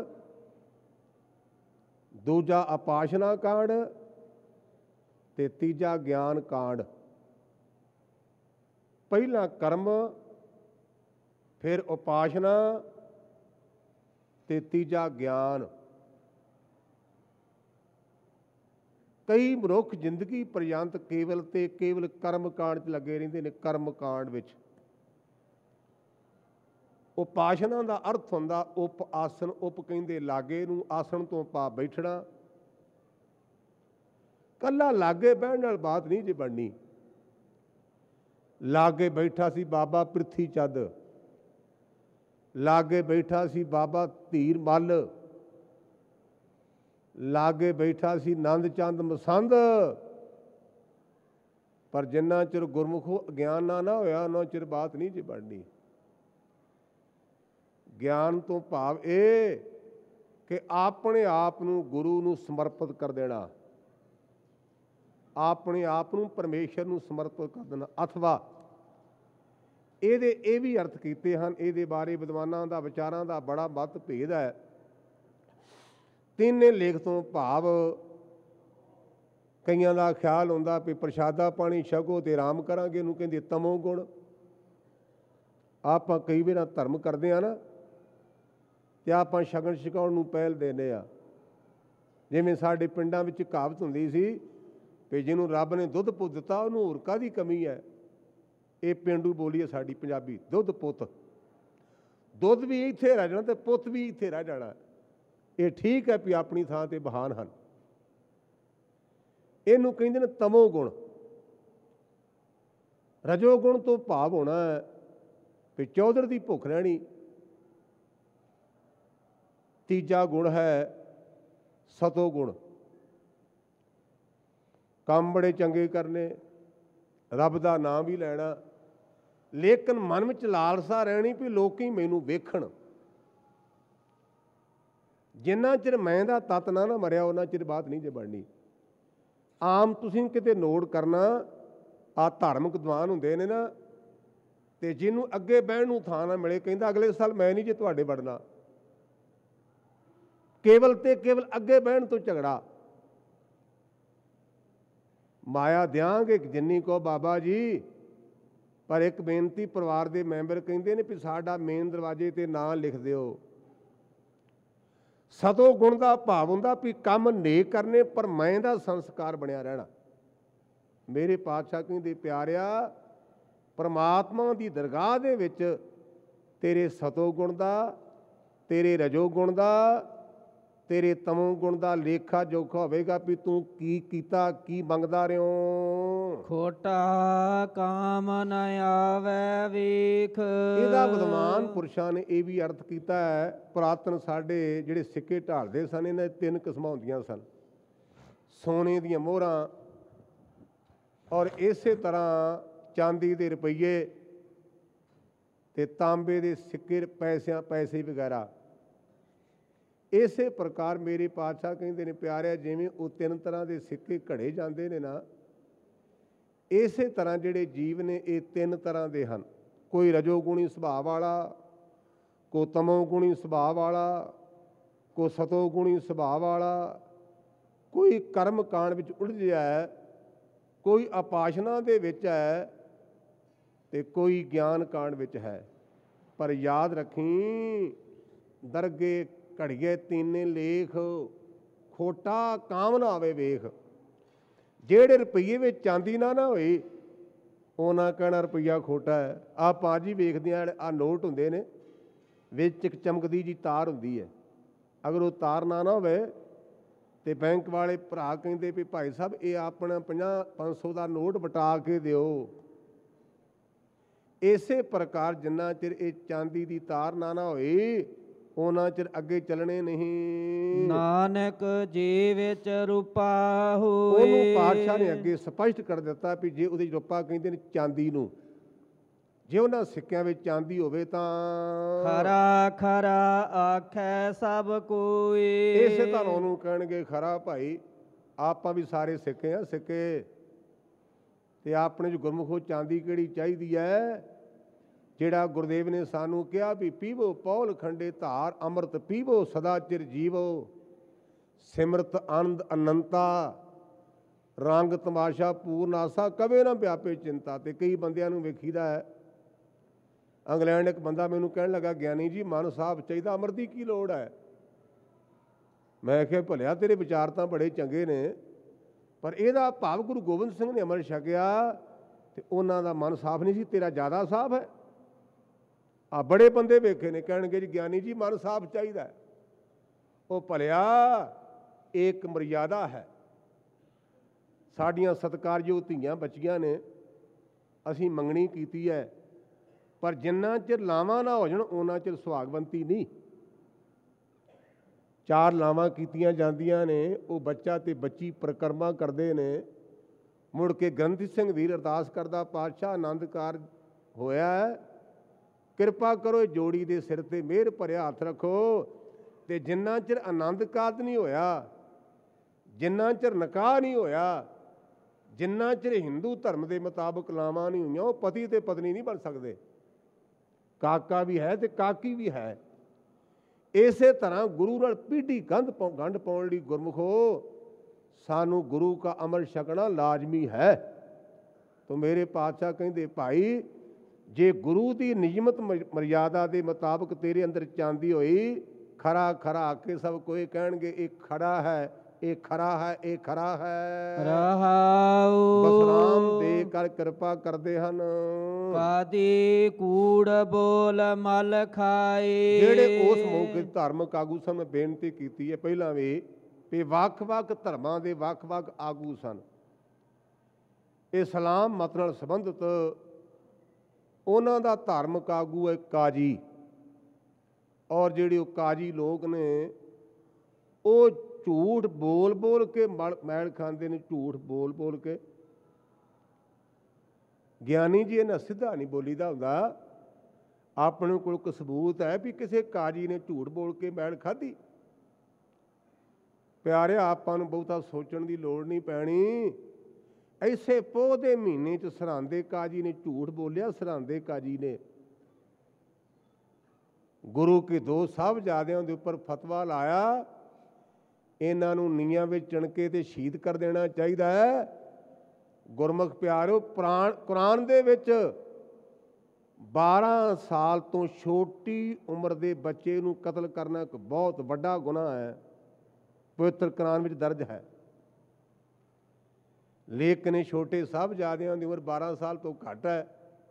ਦੂਜਾ ਉਪਾਸ਼ਨਾ ਕਾਂਡ ਤੇ ਤੀਜਾ ਗਿਆਨ ਕਾਂਡ। ਪਹਿਲਾ ਕਰਮ, ਫਿਰ ਉਪਾਸ਼ਨਾ ਤੇ ਤੀਜਾ ਗਿਆਨ। ਕਈ ਮਨੁੱਖ ਜ਼ਿੰਦਗੀ ਪਰਯੰਤ ਕੇਵਲ ਤੇ ਕੇਵਲ ਕਰਮ ਕਾਂਡ 'ਚ ਲੱਗੇ ਰਹਿੰਦੇ ਨੇ। ਕਰਮ ਕਾਂਡ ਵਿੱਚ ਉਪਾਸ਼ਨਾ ਦਾ ਅਰਥ ਹੁੰਦਾ ਉਪ ਆਸਨ। ਉਪ ਕਹਿੰਦੇ ਲਾਗੇ ਨੂੰ, ਆਸਣ ਤੋਂ ਭਾਵ ਬੈਠਣਾ। ਕੱਲਾ ਲਾਗੇ ਬਹਿਣ ਨਾਲ ਬਾਤ ਨਹੀਂ ਜੇ ਬਣਨੀ। ਲਾਗੇ ਬੈਠਾ ਸੀ ਬਾਬਾ ਪ੍ਰਿਥੀ ਚੰਦ, ਲਾਗੇ ਬੈਠਾ ਸੀ ਬਾਬਾ ਧੀਰ ਮੱਲ, ਲਾਗੇ ਬੈਠਾ ਸੀ ਨੰਦ ਚੰਦ ਮਸੰਦ। ਪਰ ਜਿੰਨਾ ਚਿਰ ਗੁਰਮੁਖੋ ਅਗਿਆਨ ਨਾ ਨਾ ਹੋਇਆ ਉਹਨਾਂ ਚਿਰ ਬਾਤ ਨਹੀਂ ਜੇ ਬਣਨੀ। ਗਿਆਨ ਤੋਂ ਭਾਵ ਇਹ ਕਿ ਆਪਣੇ ਆਪ ਨੂੰ ਗੁਰੂ ਨੂੰ ਸਮਰਪਿਤ ਕਰ ਦੇਣਾ, ਆਪਣੇ ਆਪ ਨੂੰ ਪਰਮੇਸ਼ਰ ਨੂੰ ਸਮਰਪਿਤ ਕਰ ਦੇਣਾ। ਅਥਵਾ ਇਹਦੇ ਇਹ ਵੀ ਅਰਥ ਕੀਤੇ ਹਨ, ਇਹਦੇ ਬਾਰੇ ਵਿਦਵਾਨਾਂ ਦਾ ਵਿਚਾਰਾਂ ਦਾ ਬੜਾ ਮੱਤ ਭੇਦ ਹੈ। ਤਿੰਨੇ ਲੇਖ ਤੋਂ ਭਾਵ ਕਈਆਂ ਦਾ ਖਿਆਲ ਹੁੰਦਾ ਵੀ ਪ੍ਰਸ਼ਾਦਾ ਪਾਣੀ ਛਕੋ ਤੇ ਆਰਾਮ ਕਰਾਂਗੇ, ਇਹਨੂੰ ਕਹਿੰਦੇ ਤਮੋ ਗੁਣ। ਆਪਾਂ ਕਈ ਵਾਰ ਧਰਮ ਕਰਦੇ ਆ ਨਾ ਤੇ ਆਪਾਂ ਛਕਣ ਛਕਾਉਣ ਨੂੰ ਪਹਿਲ ਦਿੰਦੇ ਆ। ਜਿਵੇਂ ਸਾਡੇ ਪਿੰਡਾਂ ਵਿੱਚ ਕਹਾਵਤ ਹੁੰਦੀ ਸੀ ਵੀ ਜਿਹਨੂੰ ਰੱਬ ਨੇ ਦੁੱਧ ਪੁੱਤ ਦਿੱਤਾ ਉਹਨੂੰ ਹੋਰ ਕਾਹਦੀ ਕਮੀ ਹੈ। ਇਹ ਪੇਂਡੂ ਬੋਲੀ ਹੈ ਸਾਡੀ ਪੰਜਾਬੀ, ਦੁੱਧ ਪੁੱਤ। ਦੁੱਧ ਵੀ ਇੱਥੇ ਰਹਿ ਜਾਣਾ ਤੇ ਪੁੱਤ ਵੀ ਇੱਥੇ ਰਹਿ ਜਾਣਾ। ਇਹ ਠੀਕ ਹੈ ਵੀ ਆਪਣੀ ਥਾਂ ਤੇ ਬਹਾਨ ਹਨ। ਇਹਨੂੰ ਕਹਿੰਦੇ ਨੇ ਤਮੋ ਗੁਣ। ਰਜੋ ਗੁਣ ਤੋਂ ਭਾਵ ਹੋਣਾ ਵੀ ਚੌਧਰ ਦੀ ਭੁੱਖ ਰਹਿਣੀ। ਤੀਜਾ ਗੁਣ ਹੈ ਸਤੋ ਗੁਣ। ਕੰਮ ਬੜੇ ਚੰਗੇ ਕਰਨੇ, ਰੱਬ ਦਾ ਨਾਮ ਵੀ ਲੈਣਾ, ਲੇਕਿਨ ਮਨ ਵਿੱਚ ਲਾਲਸਾ ਰਹਿਣੀ ਵੀ ਲੋਕੀ ਮੈਨੂੰ ਵੇਖਣ। ਜਿੰਨਾ ਚਿਰ ਮੈਂ ਦਾ ਤੱਤ ਨਾ ਨਾ ਮਰਿਆ ਉਹਨਾਂ ਚਿਰ ਬਾਤ ਨਹੀਂ ਜੇ ਬਣਨੀ। ਆਮ ਤੁਸੀਂ ਕਿਤੇ ਨੋਟ ਕਰਨਾ, ਆ ਧਾਰਮਿਕ ਦੀਵਾਨ ਹੁੰਦੇ ਨੇ ਨਾ, ਤੇ ਜਿਹਨੂੰ ਅੱਗੇ ਬਹਿਣ ਨੂੰ ਥਾਂ ਨਾ ਮਿਲੇ ਕਹਿੰਦਾ ਅਗਲੇ ਸਾਲ ਮੈਂ ਨਹੀਂ ਜੇ ਤੁਹਾਡੇ ਵੜਨਾ। ਕੇਵਲ ਤੇ ਕੇਵਲ ਅੱਗੇ ਬਹਿਣ ਤੋਂ ਝਗੜਾ। ਮਾਇਆ ਦਿਆਂਗੇ ਜਿੰਨੀ ਕੋ ਬਾਬਾ ਜੀ, ਪਰ ਇੱਕ ਬੇਨਤੀ ਪਰਿਵਾਰ ਦੇ ਮੈਂਬਰ ਕਹਿੰਦੇ ਨੇ ਵੀ ਸਾਡਾ ਮੇਨ ਦਰਵਾਜ਼ੇ ਤੇ ਨਾਂ ਲਿਖ ਦਿਓ। ਸਤੋ ਗੁਣ ਦਾ ਭਾਵ ਹੁੰਦਾ ਵੀ ਕੰਮ ਨੇਕ ਕਰਨੇ ਪਰ ਮੈਂ ਦਾ ਸੰਸਕਾਰ ਬਣਿਆ ਰਹਿਣਾ। ਮੇਰੇ ਪਾਤਸ਼ਾਹ ਕਹਿੰਦੇ ਪਿਆਰਿਆ, ਪਰਮਾਤਮਾ ਦੀ ਦਰਗਾਹ ਦੇ ਵਿੱਚ ਤੇਰੇ ਸਤੋ ਗੁਣ ਦਾ, ਤੇਰੇ ਰਜੋ ਗੁਣ ਦਾ, ਤੇਰੇ ਤਮੋ ਗੁਣ ਦਾ ਲੇਖਾ ਜੋਖਾ ਹੋਵੇਗਾ ਵੀ ਤੂੰ ਕੀ ਕੀਤਾ, ਕੀ ਮੰਗਦਾ ਰਿਓ। ਖੋਟਾ ਕਾਮ ਨ ਆਵੈ ਵੇਖ। ਇਹਦਾ ਵਿਦਵਾਨ ਪੁਰਸ਼ਾਂ ਨੇ ਇਹ ਵੀ ਅਰਥ ਕੀਤਾ ਹੈ। ਪੁਰਾਤਨ ਸਾਡੇ ਜਿਹੜੇ ਸਿੱਕੇ ਢਾਲਦੇ ਸਨ, ਇਹਨਾਂ ਦੀ ਤਿੰਨ ਕਿਸਮਾਂ ਹੁੰਦੀਆਂ ਸਨ। ਸੋਨੇ ਦੀਆਂ ਮੋਹਰਾਂ, ਔਰ ਇਸੇ ਤਰ੍ਹਾਂ ਚਾਂਦੀ ਦੇ ਰੁਪਈਏ ਤੇ ਤਾਂਬੇ ਦੇ ਸਿੱਕੇ, ਪੈਸਿਆਂ ਪੈਸੇ ਵਗੈਰਾ। ਇਸੇ ਪ੍ਰਕਾਰ ਮੇਰੇ ਪਾਤਸ਼ਾਹ ਕਹਿੰਦੇ ਨੇ ਪਿਆਰਿਆ, ਜਿਵੇਂ ਉਹ ਤਿੰਨ ਤਰ੍ਹਾਂ ਦੇ ਸਿੱਕੇ ਘੜੇ ਜਾਂਦੇ ਨੇ ਨਾ, ਇਸੇ ਤਰ੍ਹਾਂ ਜਿਹੜੇ ਜੀਵ ਨੇ ਇਹ ਤਿੰਨ ਤਰ੍ਹਾਂ ਦੇ ਹਨ। ਕੋਈ ਰਜੋਗੁਣੀ ਸੁਭਾਅ ਵਾਲਾ, ਕੋਈ ਤਮੋਗੁਣੀ ਸੁਭਾਅ ਵਾਲਾ, ਕੋਈ ਸਤੋਗੁਣੀ ਸੁਭਾਅ ਵਾਲਾ। ਕੋਈ ਕਰਮ ਕਾਂਡ ਵਿੱਚ ਉਲਝਿਆ ਹੈ, ਕੋਈ ਉਪਾਸਨਾ ਦੇ ਵਿੱਚ ਹੈ ਤੇ ਕੋਈ ਗਿਆਨ ਕਾਂਡ ਵਿੱਚ ਹੈ। ਪਰ ਯਾਦ ਰੱਖੀ, ਦਰਗੇ ਘੜੀਏ ਤੀਨੇ ਲੇਖ, ਖੋਟਾ ਕਾਮ ਨਾ ਆਵੇ ਵੇਖ। ਜਿਹੜੇ ਰੁਪਈਏ ਵਿੱਚ ਚਾਂਦੀ ਨਾ ਨਾ ਹੋਈ, ਉਹਨਾਂ ਕਹਿਣਾ ਰੁਪਈਆ ਖੋਟਾ ਹੈ। ਆਪਾਂ ਅੱਜ ਹੀ ਵੇਖਦੇ ਹਾਂ, ਆਹ ਨੋਟ ਹੁੰਦੇ ਨੇ, ਵਿੱਚ ਇੱਕ ਚਮਕਦੀ ਜੀ ਤਾਰ ਹੁੰਦੀ ਹੈ। ਅਗਰ ਉਹ ਤਾਰ ਨਾ ਨਾ ਹੋਵੇ ਤੇ ਬੈਂਕ ਵਾਲੇ ਭਰਾ ਕਹਿੰਦੇ ਵੀ ਭਾਈ ਸਾਹਿਬ ਇਹ ਆਪਣਾ ਪੰਜਾਹ ਪੰਜ ਸੌ ਦਾ ਨੋਟ ਵਟਾ ਕੇ ਦਿਓ। ਇਸੇ ਪ੍ਰਕਾਰ ਜਿੰਨਾ ਚਿਰ ਇਹ ਚਾਂਦੀ ਦੀ ਤਾਰ ਨਾ ਨਾ ਹੋਈ, ਉਹਨਾਂ ਚਿਰ ਅੱਗੇ ਚੱਲਣੇ ਨਹੀਂ। ਨਾਨਕ ਜੀ ਵਿੱਚ ਰੂਪਾ ਹੋਏ। ਉਹਨੂੰ ਪਾਤਸ਼ਾਹ ਨੇ ਅੱਗੇ ਸਪਸ਼ਟ ਕਰ ਦਿੱਤਾ ਵੀ ਜੇ ਉਹਦੇ ਰੂਪਾ ਕਹਿੰਦੇ ਨੇ ਚਾਂਦੀ ਨੂੰ, ਜੇ ਉਹਨਾਂ ਸਿੱਕਿਆਂ ਵਿੱਚ ਚਾਂਦੀ ਹੋਵੇ ਤਾਂ ਖਰਾ ਖਰਾ ਆਖੈ ਸਭ ਕੋਈ। ਇਸੇ ਤਰ੍ਹਾਂ ਉਹਨੂੰ ਕਹਿਣਗੇ ਖਰਾ ਭਾਈ। ਆਪਾਂ ਵੀ ਸਾਰੇ ਸਿੱਕੇ ਆ, ਸਿੱਕੇ ਤੇ ਆਪਣੇ 'ਚ ਗੁਰਮੁਖੋ ਚਾਂਦੀ ਕਿਹੜੀ ਚਾਹੀਦੀ ਹੈ। ਜਿਹੜਾ ਗੁਰਦੇਵ ਨੇ ਸਾਨੂੰ ਕਿਹਾ ਵੀ ਪੀਵੋ ਪੌਲ ਖੰਡੇ ਧਾਰ, ਅੰਮ੍ਰਿਤ ਪੀਵੋ ਸਦਾ ਚਿਰ ਜੀਵੋ, ਸਿਮਰਤ ਆਨੰਦ ਅਨੰਤਾ, ਰੰਗ ਤਮਾਸ਼ਾ ਪੂਰਨ ਆਸਾ, ਕਵੇ ਨਾ ਵਿਆਪੇ ਚਿੰਤਾ। ਤੇ ਕਈ ਬੰਦਿਆਂ ਨੂੰ ਵੇਖੀਦਾ ਹੈ। ਇੰਗਲੈਂਡ ਇੱਕ ਬੰਦਾ ਮੈਨੂੰ ਕਹਿਣ ਲੱਗਾ, ਗਿਆਨੀ ਜੀ ਮਨ ਸਾਫ ਚਾਹੀਦਾ, ਅੰਮ੍ਰਿਤ ਦੀ ਕੀ ਲੋੜ ਹੈ। ਮੈਂ ਕਿਹਾ ਭਲਿਆ ਤੇਰੇ ਵਿਚਾਰ ਤਾਂ ਬੜੇ ਚੰਗੇ ਨੇ, ਪਰ ਇਹਦਾ ਭਾਵ ਗੁਰੂ ਗੋਬਿੰਦ ਸਿੰਘ ਨੇ ਅੰਮ੍ਰਿਤ ਛਕਿਆ ਤੇ ਉਹਨਾਂ ਦਾ ਮਨ ਸਾਫ ਨਹੀਂ ਸੀ, ਤੇਰਾ ਜ਼ਿਆਦਾ ਸਾਫ ਹੈ। ਆ ਬੜੇ ਬੰਦੇ ਵੇਖੇ ਨੇ, ਕਹਿਣਗੇ ਜੀ ਗਿਆਨੀ ਜੀ ਮਨ ਸਾਫ ਚਾਹੀਦਾ। ਉਹ ਭਲਿਆ ਇੱਕ ਮਰਿਆਦਾ ਹੈ। ਸਾਡੀਆਂ ਸਤਿਕਾਰਯੋਗ ਧੀਆਂ ਬੱਚੀਆਂ ਨੇ, ਅਸੀਂ ਮੰਗਣੀ ਕੀਤੀ ਹੈ, ਪਰ ਜਿੰਨਾ ਚਿਰ ਲਾਵਾਂ ਨਾ ਹੋ ਜਾਣ ਉਹਨਾਂ ਚਿਰ ਸੁਹਾਗਵੰਤੀ ਨਹੀਂ। ਚਾਰ ਲਾਵਾਂ ਕੀਤੀਆਂ ਜਾਂਦੀਆਂ ਨੇ, ਉਹ ਬੱਚਾ ਤੇ ਬੱਚੀ ਪ੍ਰਕਰਮਾ ਕਰਦੇ ਨੇ। ਮੁੜ ਕੇ ਗ੍ਰੰਥੀ ਸਿੰਘ ਵੀਰ ਅਰਦਾਸ ਕਰਦਾ, ਪਾਤਸ਼ਾਹ ਆਨੰਦ ਕਾਰਜ ਹੋਇਆ, ਕਿਰਪਾ ਕਰੋ ਜੋੜੀ ਦੇ ਸਿਰ ਤੇ ਮਿਹਰ ਭਰਿਆ ਹੱਥ ਰੱਖੋ। ਤੇ ਜਿੰਨਾ ਚਿਰ ਆਨੰਦ ਕਾਰਜ ਨਹੀਂ ਹੋਇਆ, ਜਿੰਨਾ ਚਿਰ ਨਿਕਾਹ ਨਹੀਂ ਹੋਇਆ, ਜਿੰਨਾ ਚਿਰ ਹਿੰਦੂ ਧਰਮ ਦੇ ਮੁਤਾਬਕ ਲਾਵਾਂ ਨਹੀਂ ਹੋਈਆਂ, ਉਹ ਪਤੀ ਤੇ ਪਤਨੀ ਨਹੀਂ ਬਣ ਸਕਦੇ। ਕਾਕਾ ਵੀ ਹੈ ਤੇ ਕਾਕੀ ਵੀ ਹੈ। ਇਸੇ ਤਰ੍ਹਾਂ ਗੁਰੂ ਨਾਲ ਪੀढ़ੀ ਗੰਢ ਗੰਢ ਪਾਉਣ ਲਈ ਗੁਰਮੁਖੋ ਸਾਨੂੰ ਗੁਰੂ ਕਾ ਅੰਮ੍ਰਿਤ ਛਕਣਾ ਲਾਜ਼ਮੀ ਹੈ। ਤੋ ਮੇਰੇ ਪਾਤਸ਼ਾਹ ਕਹਿੰਦੇ ਭਾਈ ਜੇ ਗੁਰੂ ਦੀ ਨਿਯਮਤ ਮਰਿਆਦਾ ਦੇ ਮੁਤਾਬਕ ਤੇਰੇ ਅੰਦਰ ਚਾਂਦੀ ਹੋਈ, ਖਰਾ ਖਰਾ ਕੇ ਸਭ ਕੋਈ ਕਹਿਣਗੇ ਇਹ ਖੜਾ ਹੈ, ਇਹ ਖਰਾ ਹੈ, ਇਹ ਖਰਾ ਹੈ। ਰਹਾਉ ਬਸਰਾਮ ਦੇ ਕਰ ਕਿਰਪਾ ਕਰਦੇ ਹਨ। ਕਾਦੀ ਕੂੜ ਬੋਲ ਮਲ ਖਾਏ। ਜਿਹੜੇ ਉਸ ਮੌਕੇ ਧਾਰਮਿਕ ਆਗੂ ਸਨ, ਮੈਂ ਬੇਨਤੀ ਕੀਤੀ ਹੈ ਪਹਿਲਾਂ ਵੀ ਵੀ ਵੱਖ-ਵੱਖ ਧਰਮਾਂ ਦੇ ਵੱਖ-ਵੱਖ ਆਗੂ ਸਨ। ਇਸਲਾਮ ਮਤ ਨਾਲ ਸੰਬੰਧਿਤ ਉਹਨਾਂ ਦਾ ਧਾਰਮਿਕ ਆਗੂ ਹੈ ਕਾਜੀ, ਔਰ ਜਿਹੜੇ ਉਹ ਕਾਜੀ ਲੋਕ ਨੇ ਉਹ ਝੂਠ ਬੋਲ ਬੋਲ ਕੇ ਮਲ ਮੈਲ ਖਾਂਦੇ ਨੇ, ਝੂਠ ਬੋਲ ਬੋਲ ਕੇ। ਗਿਆਨੀ ਜੀ ਇਹਨਾਂ ਸਿੱਧਾ ਨਹੀਂ ਬੋਲੀਦਾ ਹੁੰਦਾ। ਆਪਣੇ ਕੋਲ ਕੋਈ ਸਬੂਤ ਹੈ ਵੀ ਕਿਸੇ ਕਾਜੀ ਨੇ ਝੂਠ ਬੋਲ ਕੇ ਮੈਲ ਖਾਧੀ? ਪਿਆਰਿਆ, ਆਪਾਂ ਨੂੰ ਬਹੁਤਾ ਸੋਚਣ ਦੀ ਲੋੜ ਨਹੀਂ ਪੈਣੀ। ਐਸੇ ਪੋਹ ਦੇ ਮਹੀਨੇ 'ਚ ਸਰਹੰਦੇ ਕਾਜੀ ਨੇ ਝੂਠ ਬੋਲਿਆ। ਸਰਹੰਦੇ ਕਾਜੀ ਨੇ ਗੁਰੂ ਕੇ ਦੋ ਸਾਹਿਬਜ਼ਾਦਿਆਂ ਦੇ ਉੱਪਰ ਫਤਵਾ ਲਾਇਆ, ਇਹਨਾਂ ਨੂੰ ਨੀਹਾਂ ਵਿੱਚ ਚਿਣ ਕੇ ਤੇ ਸ਼ਹੀਦ ਕਰ ਦੇਣਾ ਚਾਹੀਦਾ ਹੈ। ਗੁਰਮੁਖ ਪਿਆਰਿਓ, ਪੁਰਾਣ ਕੁਰਾਨ ਦੇ ਵਿੱਚ ਬਾਰਾਂ ਸਾਲ ਤੋਂ ਛੋਟੀ ਉਮਰ ਦੇ ਬੱਚੇ ਨੂੰ ਕਤਲ ਕਰਨਾ ਇੱਕ ਬਹੁਤ ਵੱਡਾ ਗੁਨਾਹ ਹੈ, ਪਵਿੱਤਰ ਕੁਰਾਨ ਵਿੱਚ ਦਰਜ ਹੈ। ਲੇਕਿਨ ਛੋਟੇ ਸਾਹਿਬਜ਼ਾਦਿਆਂ ਦੀ ਉਮਰ ਬਾਰਾਂ ਸਾਲ ਤੋਂ ਘੱਟ ਹੈ,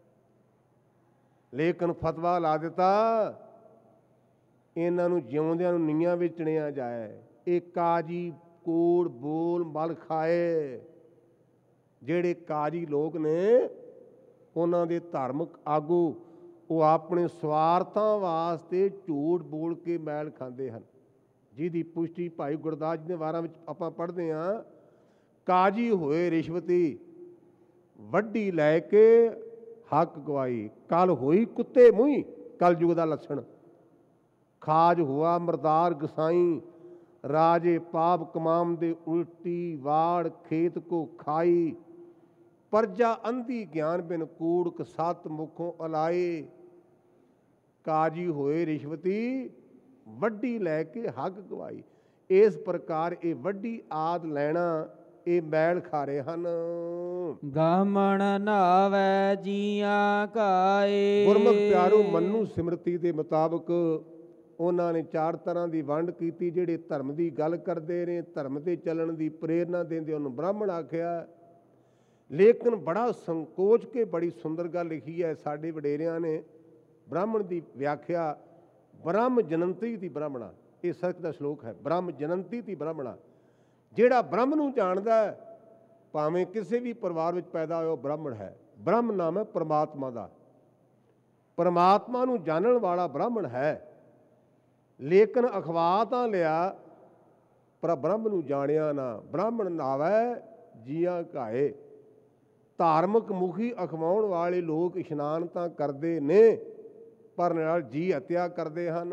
ਲੇਕਿਨ ਫਤਵਾ ਲਾ ਦਿੱਤਾ ਇਹਨਾਂ ਨੂੰ ਜਿਉਂਦਿਆਂ ਨੂੰ ਨੀਹਾਂ ਵਿੱਚ ਚਿਣਿਆ ਜਾਏ। ਇਹ ਕਾਜੀ ਕੂੜ ਬੋਲ ਮਲ ਖਾਏ। ਜਿਹੜੇ ਕਾਜੀ ਲੋਕ ਨੇ ਉਹਨਾਂ ਦੇ ਧਾਰਮਿਕ ਆਗੂ ਉਹ ਆਪਣੇ ਸਵਾਰਥਾਂ ਵਾਸਤੇ ਝੂਠ ਬੋਲ ਕੇ ਮੈਲ ਖਾਂਦੇ ਹਨ, ਜਿਹਦੀ ਪੁਸ਼ਟੀ ਭਾਈ ਗੁਰਦਾਸ ਜੀ ਦੇ ਵਾਰਾਂ ਵਿੱਚ ਆਪਾਂ ਪੜ੍ਹਦੇ ਹਾਂ। ਕਾਜੀ ਹੋਏ ਰਿਸ਼ਵਤੀ, ਵੱਡੀ ਲੈ ਕੇ ਹੱਕ ਗਵਾਈ। ਕੱਲ ਹੋਈ ਕੁੱਤੇ ਮੂੰਹ, ਕਲਯੁਗ ਦਾ ਲੱਛਣ। ਖਾਜ ਹੁਆ ਮਰਦਾਰ ਗਸਾਈ, ਰਾਜੇ ਪਾਪ ਕਮਾਮ ਦੇ ਉਲਟੀ ਵਾੜ ਖੇਤ ਕੋ ਖਾਈ। ਪਰਜਾ ਅੰਧੀ ਗਿਆਨ ਬਿਨ ਕੂੜਕ ਸਤ ਮੁਖੋਂ ਅਲਾਏ। ਕਾਜੀ ਹੋਏ ਰਿਸ਼ਵਤੀ, ਵੱਡੀ ਲੈ ਕੇ ਹੱਕ ਗਵਾਈ। ਇਸ ਪ੍ਰਕਾਰ ਇਹ ਵੱਡੀ ਆਦ ਲੈਣਾ, ਇਹ ਮੈਲ ਖਾ ਰਹੇ ਹਨ। ਗਾਮਣ ਨਾਵੈ ਜੀਆਂ ਕਾਏ। ਗੁਰਮੁਖ ਪਿਆਰੋ, ਮੰਨੂ ਸਿਮਰਤੀ ਦੇ ਮੁਤਾਬਕ ਉਹਨਾਂ ਨੇ ਚਾਰ ਤਰ੍ਹਾਂ ਦੀ ਵੰਡ ਕੀਤੀ। ਜਿਹੜੇ ਧਰਮ ਦੀ ਗੱਲ ਕਰਦੇ ਨੇ, ਧਰਮ ਤੇ ਚੱਲਣ ਦੀ ਪ੍ਰੇਰਨਾ ਦਿੰਦੇ, ਉਹਨੂੰ ਬ੍ਰਾਹਮਣ ਆਖਿਆ। ਲੇਕਿਨ ਬੜਾ ਸੰਕੋਚ ਕੇ ਬੜੀ ਸੁੰਦਰ ਗੱਲ ਲਿਖੀ ਹੈ ਸਾਡੇ ਵਡੇਰਿਆਂ ਨੇ ਬ੍ਰਾਹਮਣ ਦੀ ਵਿਆਖਿਆ। ਬ੍ਰਹਮ ਜਨੰਤੀ ਦੀ ਬ੍ਰਾਹਮਣਾ, ਇਹ ਸਤਿ ਦਾ ਸ਼ਲੋਕ ਹੈ। ਬ੍ਰਹਮ ਜਨੰਤੀ ਦੀ ਬ੍ਰਾਹਮਣਾ, ਜਿਹੜਾ ਬ੍ਰਹਮ ਨੂੰ ਜਾਣਦਾ ਭਾਵੇਂ ਕਿਸੇ ਵੀ ਪਰਿਵਾਰ ਵਿੱਚ ਪੈਦਾ ਹੋਇਆ, ਉਹ ਬ੍ਰਾਹਮਣ ਹੈ। ਬ੍ਰਹਮ ਨਾਮ ਹੈ ਪਰਮਾਤਮਾ ਦਾ, ਪਰਮਾਤਮਾ ਨੂੰ ਜਾਣਨ ਵਾਲਾ ਬ੍ਰਾਹਮਣ ਹੈ। ਲੇਕਿਨ ਅਖਵਾ ਤਾਂ ਲਿਆ ਪਰ ਬ੍ਰਹਮ ਨੂੰ ਜਾਣਿਆ ਨਾ। ਬ੍ਰਾਹਮਣ ਨਾਵੈ ਜੀਆਂ ਘਾਏ। ਧਾਰਮਿਕ ਮੁਖੀ ਅਖਵਾਉਣ ਵਾਲੇ ਲੋਕ ਇਸ਼ਨਾਨ ਤਾਂ ਕਰਦੇ ਨੇ ਪਰ ਨਾਲ ਜੀ ਹੱਤਿਆ ਕਰਦੇ ਹਨ।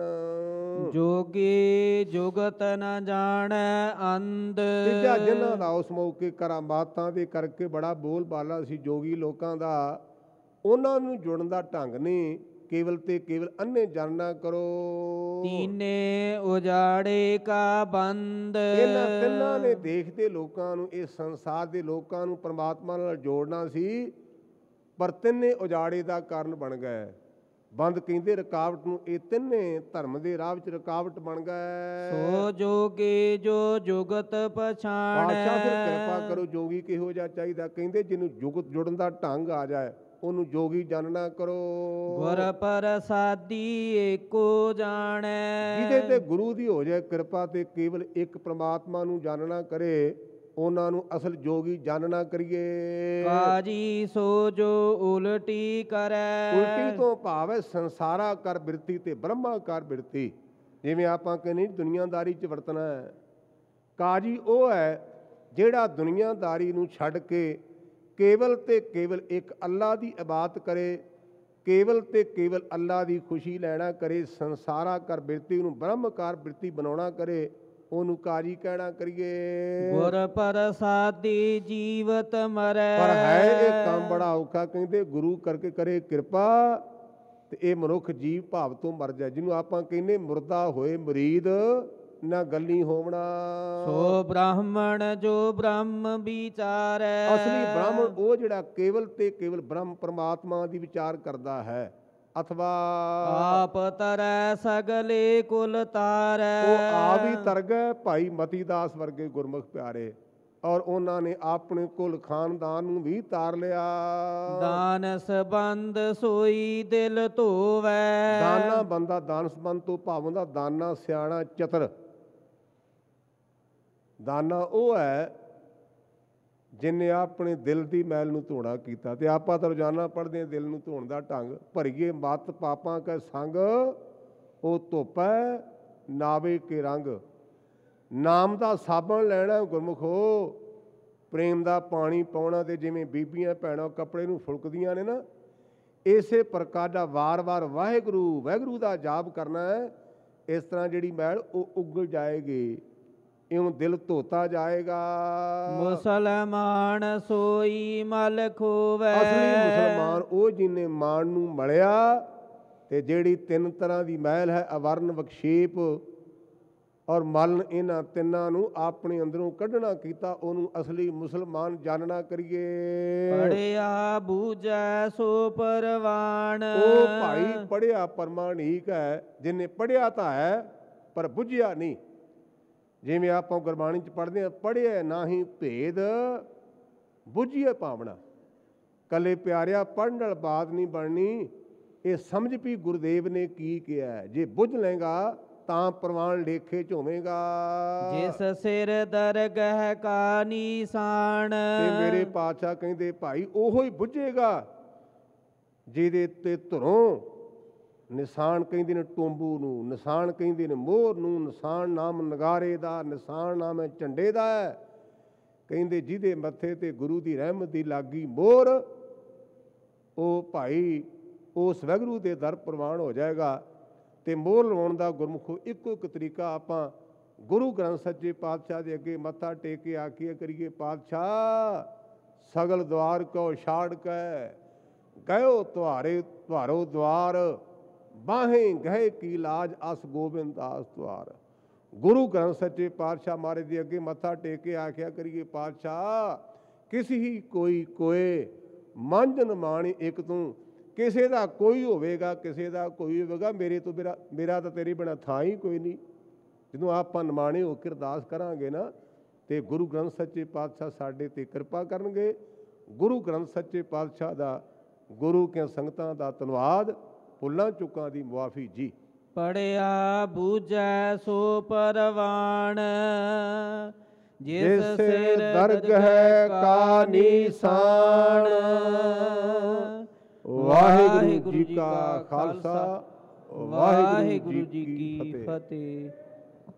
ਜੋਗੀ ਜੁਗਤ ਨ ਜਾਣੈ ਅੰਧ। ਤੀਜਾ, ਜਿਨ੍ਹਾਂ ਦਾ ਉਸ ਮੌਕੇ ਕਰਾਮਾਤਾਂ ਦੇ ਕਰਕੇ ਬੜਾ ਬੋਲ ਬਾਲਾ ਸੀ ਜੋਗੀ ਲੋਕਾਂ ਦਾ, ਉਹਨਾਂ ਨੂੰ ਜੁੜਨ ਦਾ ਢੰਗ ਨਹੀਂ। ਕੇਵਲ ਤੇ ਕੇਵਲ ਅੰਨੇ ਜਾਣਨਾ ਕਰੋ। ਤੀਨੇ ਉਜਾੜੇ ਕਾ ਬੰਦ। ਇਹਨਾਂ ਤਿੰਨਾਂ ਨੇ ਦੇਖਦੇ ਲੋਕਾਂ ਨੂੰ, ਇਸ ਸੰਸਾਰ ਦੇ ਲੋਕਾਂ ਨੂੰ ਪਰਮਾਤਮਾ ਨਾਲ ਜੋੜਨਾ ਸੀ, ਪਰ ਤਿੰਨੇ ਉਜਾੜੇ ਦਾ ਕਾਰਨ ਬਣ ਗਏ। ਬੰਦ ਕਹਿੰਦੇ ਰੁਕਾਵਟ ਨੂੰ। ਇਹ ਤਿੰਨੇ ਧਰਮ ਦੇ ਰਾਹ ਵਿੱਚ ਰੁਕਾਵਟ ਬਣ ਗਏ। ਸੋ ਜੋਗੀ ਜੋ ਜੁਗਤ ਪਛਾਣੈ। ਪਾਤਸ਼ਾਹ ਫਿਰ ਕਿਰਪਾ ਕਰੋ, ਜੋਗੀ ਕਿਹੋ ਜਿਹਾ ਚਾਹੀਦਾ? ਕਹਿੰਦੇ ਜਿਹਨੂੰ ਜੁਗਤ ਜੁੜਨ ਦਾ ਢੰਗ ਆ ਜਾਏ ਉਹਨੂੰ ਜੋਗੀ ਜਾਣਨਾ ਕਰੋ। ਗੁਰ ਪ੍ਰਸਾਦੀ ਏਕੋ ਜਾਣੈ। ਜਿਹਦੇ ਤੇ ਗੁਰੂ ਦੀ ਹੋ ਜਾਏ ਕਿਰਪਾ ਤੇ ਕੇਵਲ ਇੱਕ ਪ੍ਰਮਾਤਮਾ ਨੂੰ ਜਾਣਨਾ ਕਰੇ, ਉਹਨਾਂ ਨੂੰ ਅਸਲ ਜੋਗੀ ਜਾਣਨਾ ਕਰੀਏ। ਕਾਜੀ ਸੋ ਜੋ ਉਲਟੀ ਕਰੈ। ਉਲਟੀ ਤੋਂ ਭਾਵ ਹੈ ਸੰਸਾਰਾ ਕਰ ਬਿਰਤੀ ਤੇ ਬ੍ਰਹਮਾ ਕਰ ਬਿਰਤੀ। ਜਿਵੇਂ ਆਪਾਂ ਕਹਿੰਦੇ ਦੁਨੀਆਦਾਰੀ 'ਚ ਵਰਤਣਾ ਹੈ। ਕਾਜੀ ਉਹ ਹੈ ਜਿਹੜਾ ਦੁਨੀਆਦਾਰੀ ਨੂੰ ਛੱਡ ਕੇ ਕੇਵਲ ਤੇ ਕੇਵਲ ਇੱਕ ਅੱਲਾ ਦੀ ਇਬਾਦਤ ਕਰੇ, ਕੇਵਲ ਤੇ ਕੇਵਲ ਅੱਲਾ ਦੀ ਖੁਸ਼ੀ ਲੈਣਾ ਕਰੇ। ਸੰਸਾਰਾ ਕਰ ਬਿਰਤੀ ਨੂੰ ਬ੍ਰਹਮਕਾਰ ਬਿਰਤੀ ਬਣਾਉਣਾ ਕਰੇ, ਉਹਨੂੰ ਕਾਜੀ ਕਹਿਣਾ ਕਰੀਏ। ਗੁਰ ਪ੍ਰਸਾਦੀ ਜੀਵਤ ਮਰੈ। ਪਰ ਹੈ ਇਹ ਕੰਮ ਬੜਾ ਔਖਾ। ਕਹਿੰਦੇ ਗੁਰੂ ਕਰਕੇ ਕਰੇ ਕਿਰਪਾ ਤੇ ਇਹ ਮਨੁੱਖ ਜੀਵ ਭਾਵ ਤੋਂ ਮਰ ਜਾਏ। ਜਿਹਨੂੰ ਆਪਾਂ ਕਹਿੰਦੇ ਮੁਰਦਾ ਹੋਏ ਮੁਰੀਦ ਨਾ ਗੱਲੀ ਹੋਵਣਾ। ਸੋ ਬ੍ਰਾਹਮਣ ਜੋ ਬ੍ਰਹਮ ਵਿਚਾਰੈ। ਅਸਲੀ ਬ੍ਰਾਹਮਣ ਉਹ ਜਿਹੜਾ ਕੇਵਲ ਤੇ ਕੇਵਲ ਬ੍ਰਹਮ ਪਰਮਾਤਮਾ ਦੀ ਵਿਚਾਰ ਕਰਦਾ ਹੈ, ਅਥਵਾ ਆਪ ਤਰੈ ਸਗਲੇ ਕੁਲ ਤਾਰੈ। ਉਹ ਆਪ ਹੀ ਤਰ ਗਏ ਭਾਈ ਮਤੀ ਦਾਸ ਵਰਗੇ ਗੁਰਮੁਖ ਪਿਆਰੇ, ਔਰ ਉਹਨਾਂ ਨੇ ਆਪਣੇ ਕੁਲ ਖਾਨਦਾਨ ਨੂੰ ਵੀ ਤਾਰ ਲਿਆ। ਦਾਨ ਸੰਬੰਧ ਸੋਈ ਦਿਲ ਧੋਵੈ। ਦਾਨਾ ਬੰਦਾ ਦਾਨ ਸੰਬੰਧ ਤੋਂ ਭਾਵ ਹੁੰਦਾ ਦਾਨਾ ਸਿਆਣਾ ਚਤਰ। ਦਾਨਾ ਉਹ ਹੈ ਜਿਨੇ ਆਪਣੇ ਦਿਲ ਦੀ ਮੈਲ ਨੂੰ ਧੋਣਾ ਕੀਤਾ। ਤੇ ਆਪਾਂ ਤਾਂ ਰੋਜ਼ਾਨਾ ਪੜ੍ਹਦੇ ਹਾਂ ਦਿਲ ਨੂੰ ਧੋਣ ਦਾ ਢੰਗ, ਭਰੀਏ ਮਤ ਪਾਪਾਂ ਕੈ ਸੰਗ, ਉਹ ਧੋਪੈ ਨਾਵੇ ਕੇ ਰੰਗ। ਨਾਮ ਦਾ ਸਾਬਣ ਲੈਣਾ ਗੁਰਮੁਖੋ, ਪ੍ਰੇਮ ਦਾ ਪਾਣੀ ਪਾਉਣਾ। ਤੇ ਜਿਵੇਂ ਬੀਬੀਆਂ ਭੈਣਾਂ ਕੱਪੜੇ ਨੂੰ ਫੁਲਕਦੀਆਂ ਨੇ ਨਾ, ਇਸੇ ਪ੍ਰਕਾਰ ਦਾ ਵਾਰ-ਵਾਰ ਵਾਹਿਗੁਰੂ ਵਾਹਿਗੁਰੂ ਦਾ ਜਾਪ ਕਰਨਾ ਹੈ। ਇਸ ਤਰ੍ਹਾਂ ਜਿਹੜੀ ਮੈਲ ਉਹ ਉਗਲ ਜਾਏਗੀ, ਇਉਂ ਦਿਲ ਧੋਤਾ ਜਾਏਗਾ। ਮੁਸਲਮਾਨ ਸੋਈ ਮਲ ਖੋਵੈ। ਅਸਲੀ ਮੁਸਲਮਾਨ ਉਹ ਜਿਹਨੇ ਮਾਣ ਨੂੰ ਮਲਿਆ, ਤੇ ਜਿਹੜੀ ਤਿੰਨ ਤਰ੍ਹਾਂ ਦੀ ਮੈਲ ਹੈ, ਅਵਰਨ, ਵਿਖੇਪ ਔਰ ਮਲਨ, ਇਹਨਾਂ ਤਿੰਨਾਂ ਨੂੰ ਆਪਣੇ ਅੰਦਰੋਂ ਕੱਢਣਾ ਕੀਤਾ, ਉਹਨੂੰ ਅਸਲੀ ਮੁਸਲਮਾਨ ਜਾਣਨਾ ਕਰੀਏ। ਪੜਿਆ ਬੂਝੈ ਸੋ ਪਰਵਾਨ। ਉਹ ਭਾਈ ਪੜਿਆ ਪ੍ਰਮਾਣਿਕ ਹੈ, ਜਿਹਨੇ ਪੜਿਆ ਤਾਂ ਹੈ ਪਰ ਬੁੱਝਿਆ ਨਹੀਂ। ਜਿਵੇਂ ਆਪਾਂ ਗੁਰਬਾਣੀ 'ਚ ਪੜ੍ਹਦੇ ਹਾਂ, ਪੜ੍ਹਿਆ ਨਾਹੀਂ ਭੇਦ ਬੁੱਝੀਏ ਭਾਵਨਾ। ਕੱਲੇ ਪਿਆਰਿਆ ਪੜ੍ਹਨ ਨਾਲ ਬਾਤ ਨਹੀਂ ਬਣਨੀ, ਇਹ ਸਮਝ ਵੀ ਗੁਰਦੇਵ ਨੇ ਕੀ ਕਿਹਾ। ਜੇ ਬੁੱਝ ਲਏਗਾ ਤਾਂ ਪ੍ਰਵਾਨ ਲੇਖੇ ਚ ਹੋਵੇਗਾ। ਜਿਸ ਸਿਰ ਦਰਗਹ ਕਾ ਨਿਸ਼ਾਨ। ਤੇ ਮੇਰੇ ਪਾਤਸ਼ਾਹ ਕਹਿੰਦੇ ਭਾਈ ਉਹੋ ਹੀ ਬੁੱਝੇਗਾ ਜਿਹਦੇ ਤੇ ਧਰੋਂ ਨਿਸ਼ਾਨ ਕਹਿੰਦੇ ਨੇ ਟੋਂਬੂ ਨੂੰ, ਨਿਸ਼ਾਨ ਕਹਿੰਦੇ ਨੇ ਮੋਹਰ ਨੂੰ, ਨਿਸ਼ਾਨ ਨਾਮ ਨਗਾਰੇ ਦਾ, ਨਿਸ਼ਾਨ ਨਾਮ ਹੈ ਝੰਡੇ ਦਾ ਹੈ। ਕਹਿੰਦੇ ਜਿਹਦੇ ਮੱਥੇ ਤੇ ਗੁਰੂ ਦੀ ਰਹਿਮਤ ਦੀ ਲਾਗੀ ਮੋਹਰ, ਉਹ ਭਾਈ ਉਸ ਵਾਹਿਗੁਰੂ ਦੇ ਦਰ ਪ੍ਰਵਾਨ ਹੋ ਜਾਏਗਾ। ਤੇ ਮੋਹਰ ਲਵਾਉਣ ਦਾ ਗੁਰਮੁਖੋ ਇੱਕੋ ਇੱਕ ਤਰੀਕਾ, ਆਪਾਂ ਗੁਰੂ ਗ੍ਰੰਥ ਸੱਚੇ ਪਾਤਸ਼ਾਹ ਦੇ ਅੱਗੇ ਮੱਥਾ ਟੇਕ ਕੇ ਆਖੀਏ ਕਰੀਏ, ਪਾਤਸ਼ਾਹ ਸਗਲ ਦਵਾਰ ਕੋ ਛਾੜ ਕੇ ਗਇਓ ਤੁਹਾਰੇ ਤੁਹਾਰੋ ਦਵਾਰ, ਬਾਹੇ ਗਏ ਕੀ ਲਾਜ ਅਸ ਗੋਬਿੰਦ ਦਾਸ ਦਵਾਰ। ਗੁਰੂ ਗ੍ਰੰਥ ਸੱਚੇ ਪਾਤਸ਼ਾਹ ਮਹਾਰਾਜ ਦੇ ਅੱਗੇ ਮੱਥਾ ਟੇਕ ਕੇ ਆਖਿਆ ਕਰੀਏ, ਪਾਤਸ਼ਾਹ ਕਿਸੇ ਹੀ ਕੋਈ ਕੋਏ ਮੰਝਨ ਮਾਣੀ ਇੱਕ ਤੂੰ। ਕਿਸੇ ਦਾ ਕੋਈ ਹੋਵੇਗਾ, ਕਿਸੇ ਦਾ ਕੋਈ ਹੋਵੇਗਾ, ਮੇਰੇ ਤੋਂ ਮੇਰਾ ਮੇਰਾ ਤਾਂ ਤੇਰੇ ਬਿਨਾਂ ਥਾਂ ਹੀ ਕੋਈ ਨਹੀਂ। ਜਦੋਂ ਆਪਾਂ ਨਿਮਾਣੇ ਹੋ ਕੇ ਅਰਦਾਸ ਕਰਾਂਗੇ ਨਾ, ਤੇ ਗੁਰੂ ਗ੍ਰੰਥ ਸੱਚੇ ਪਾਤਸ਼ਾਹ ਸਾਡੇ ਤੇ ਕਿਰਪਾ ਕਰਨਗੇ। ਗੁਰੂ ਗ੍ਰੰਥ ਸੱਚੇ ਪਾਤਸ਼ਾਹ ਦਾ, ਗੁਰੂ ਕੇ ਸੰਗਤਾਂ ਦਾ ਧੰਨਵਾਦ, ਭੁੱਲਾਂ ਚੁੱਕਾਂ ਦੀ ਮੁਆਫੀ ਜੀ। ਪੜਿਆ ਬੂਝੈ ਸੋ ਪਰਵਾਨ, ਜਿਸ ਸਿਰ ਦਰਗਹ ਕਾ ਨਿਸ਼ਾਨ। ਵਾਹਿਗੁਰੂ ਜੀ ਕਾ ਖਾਲਸਾ, ਵਾਹਿਗੁਰੂ ਜੀ ਕੀ ਫਤਿਹ।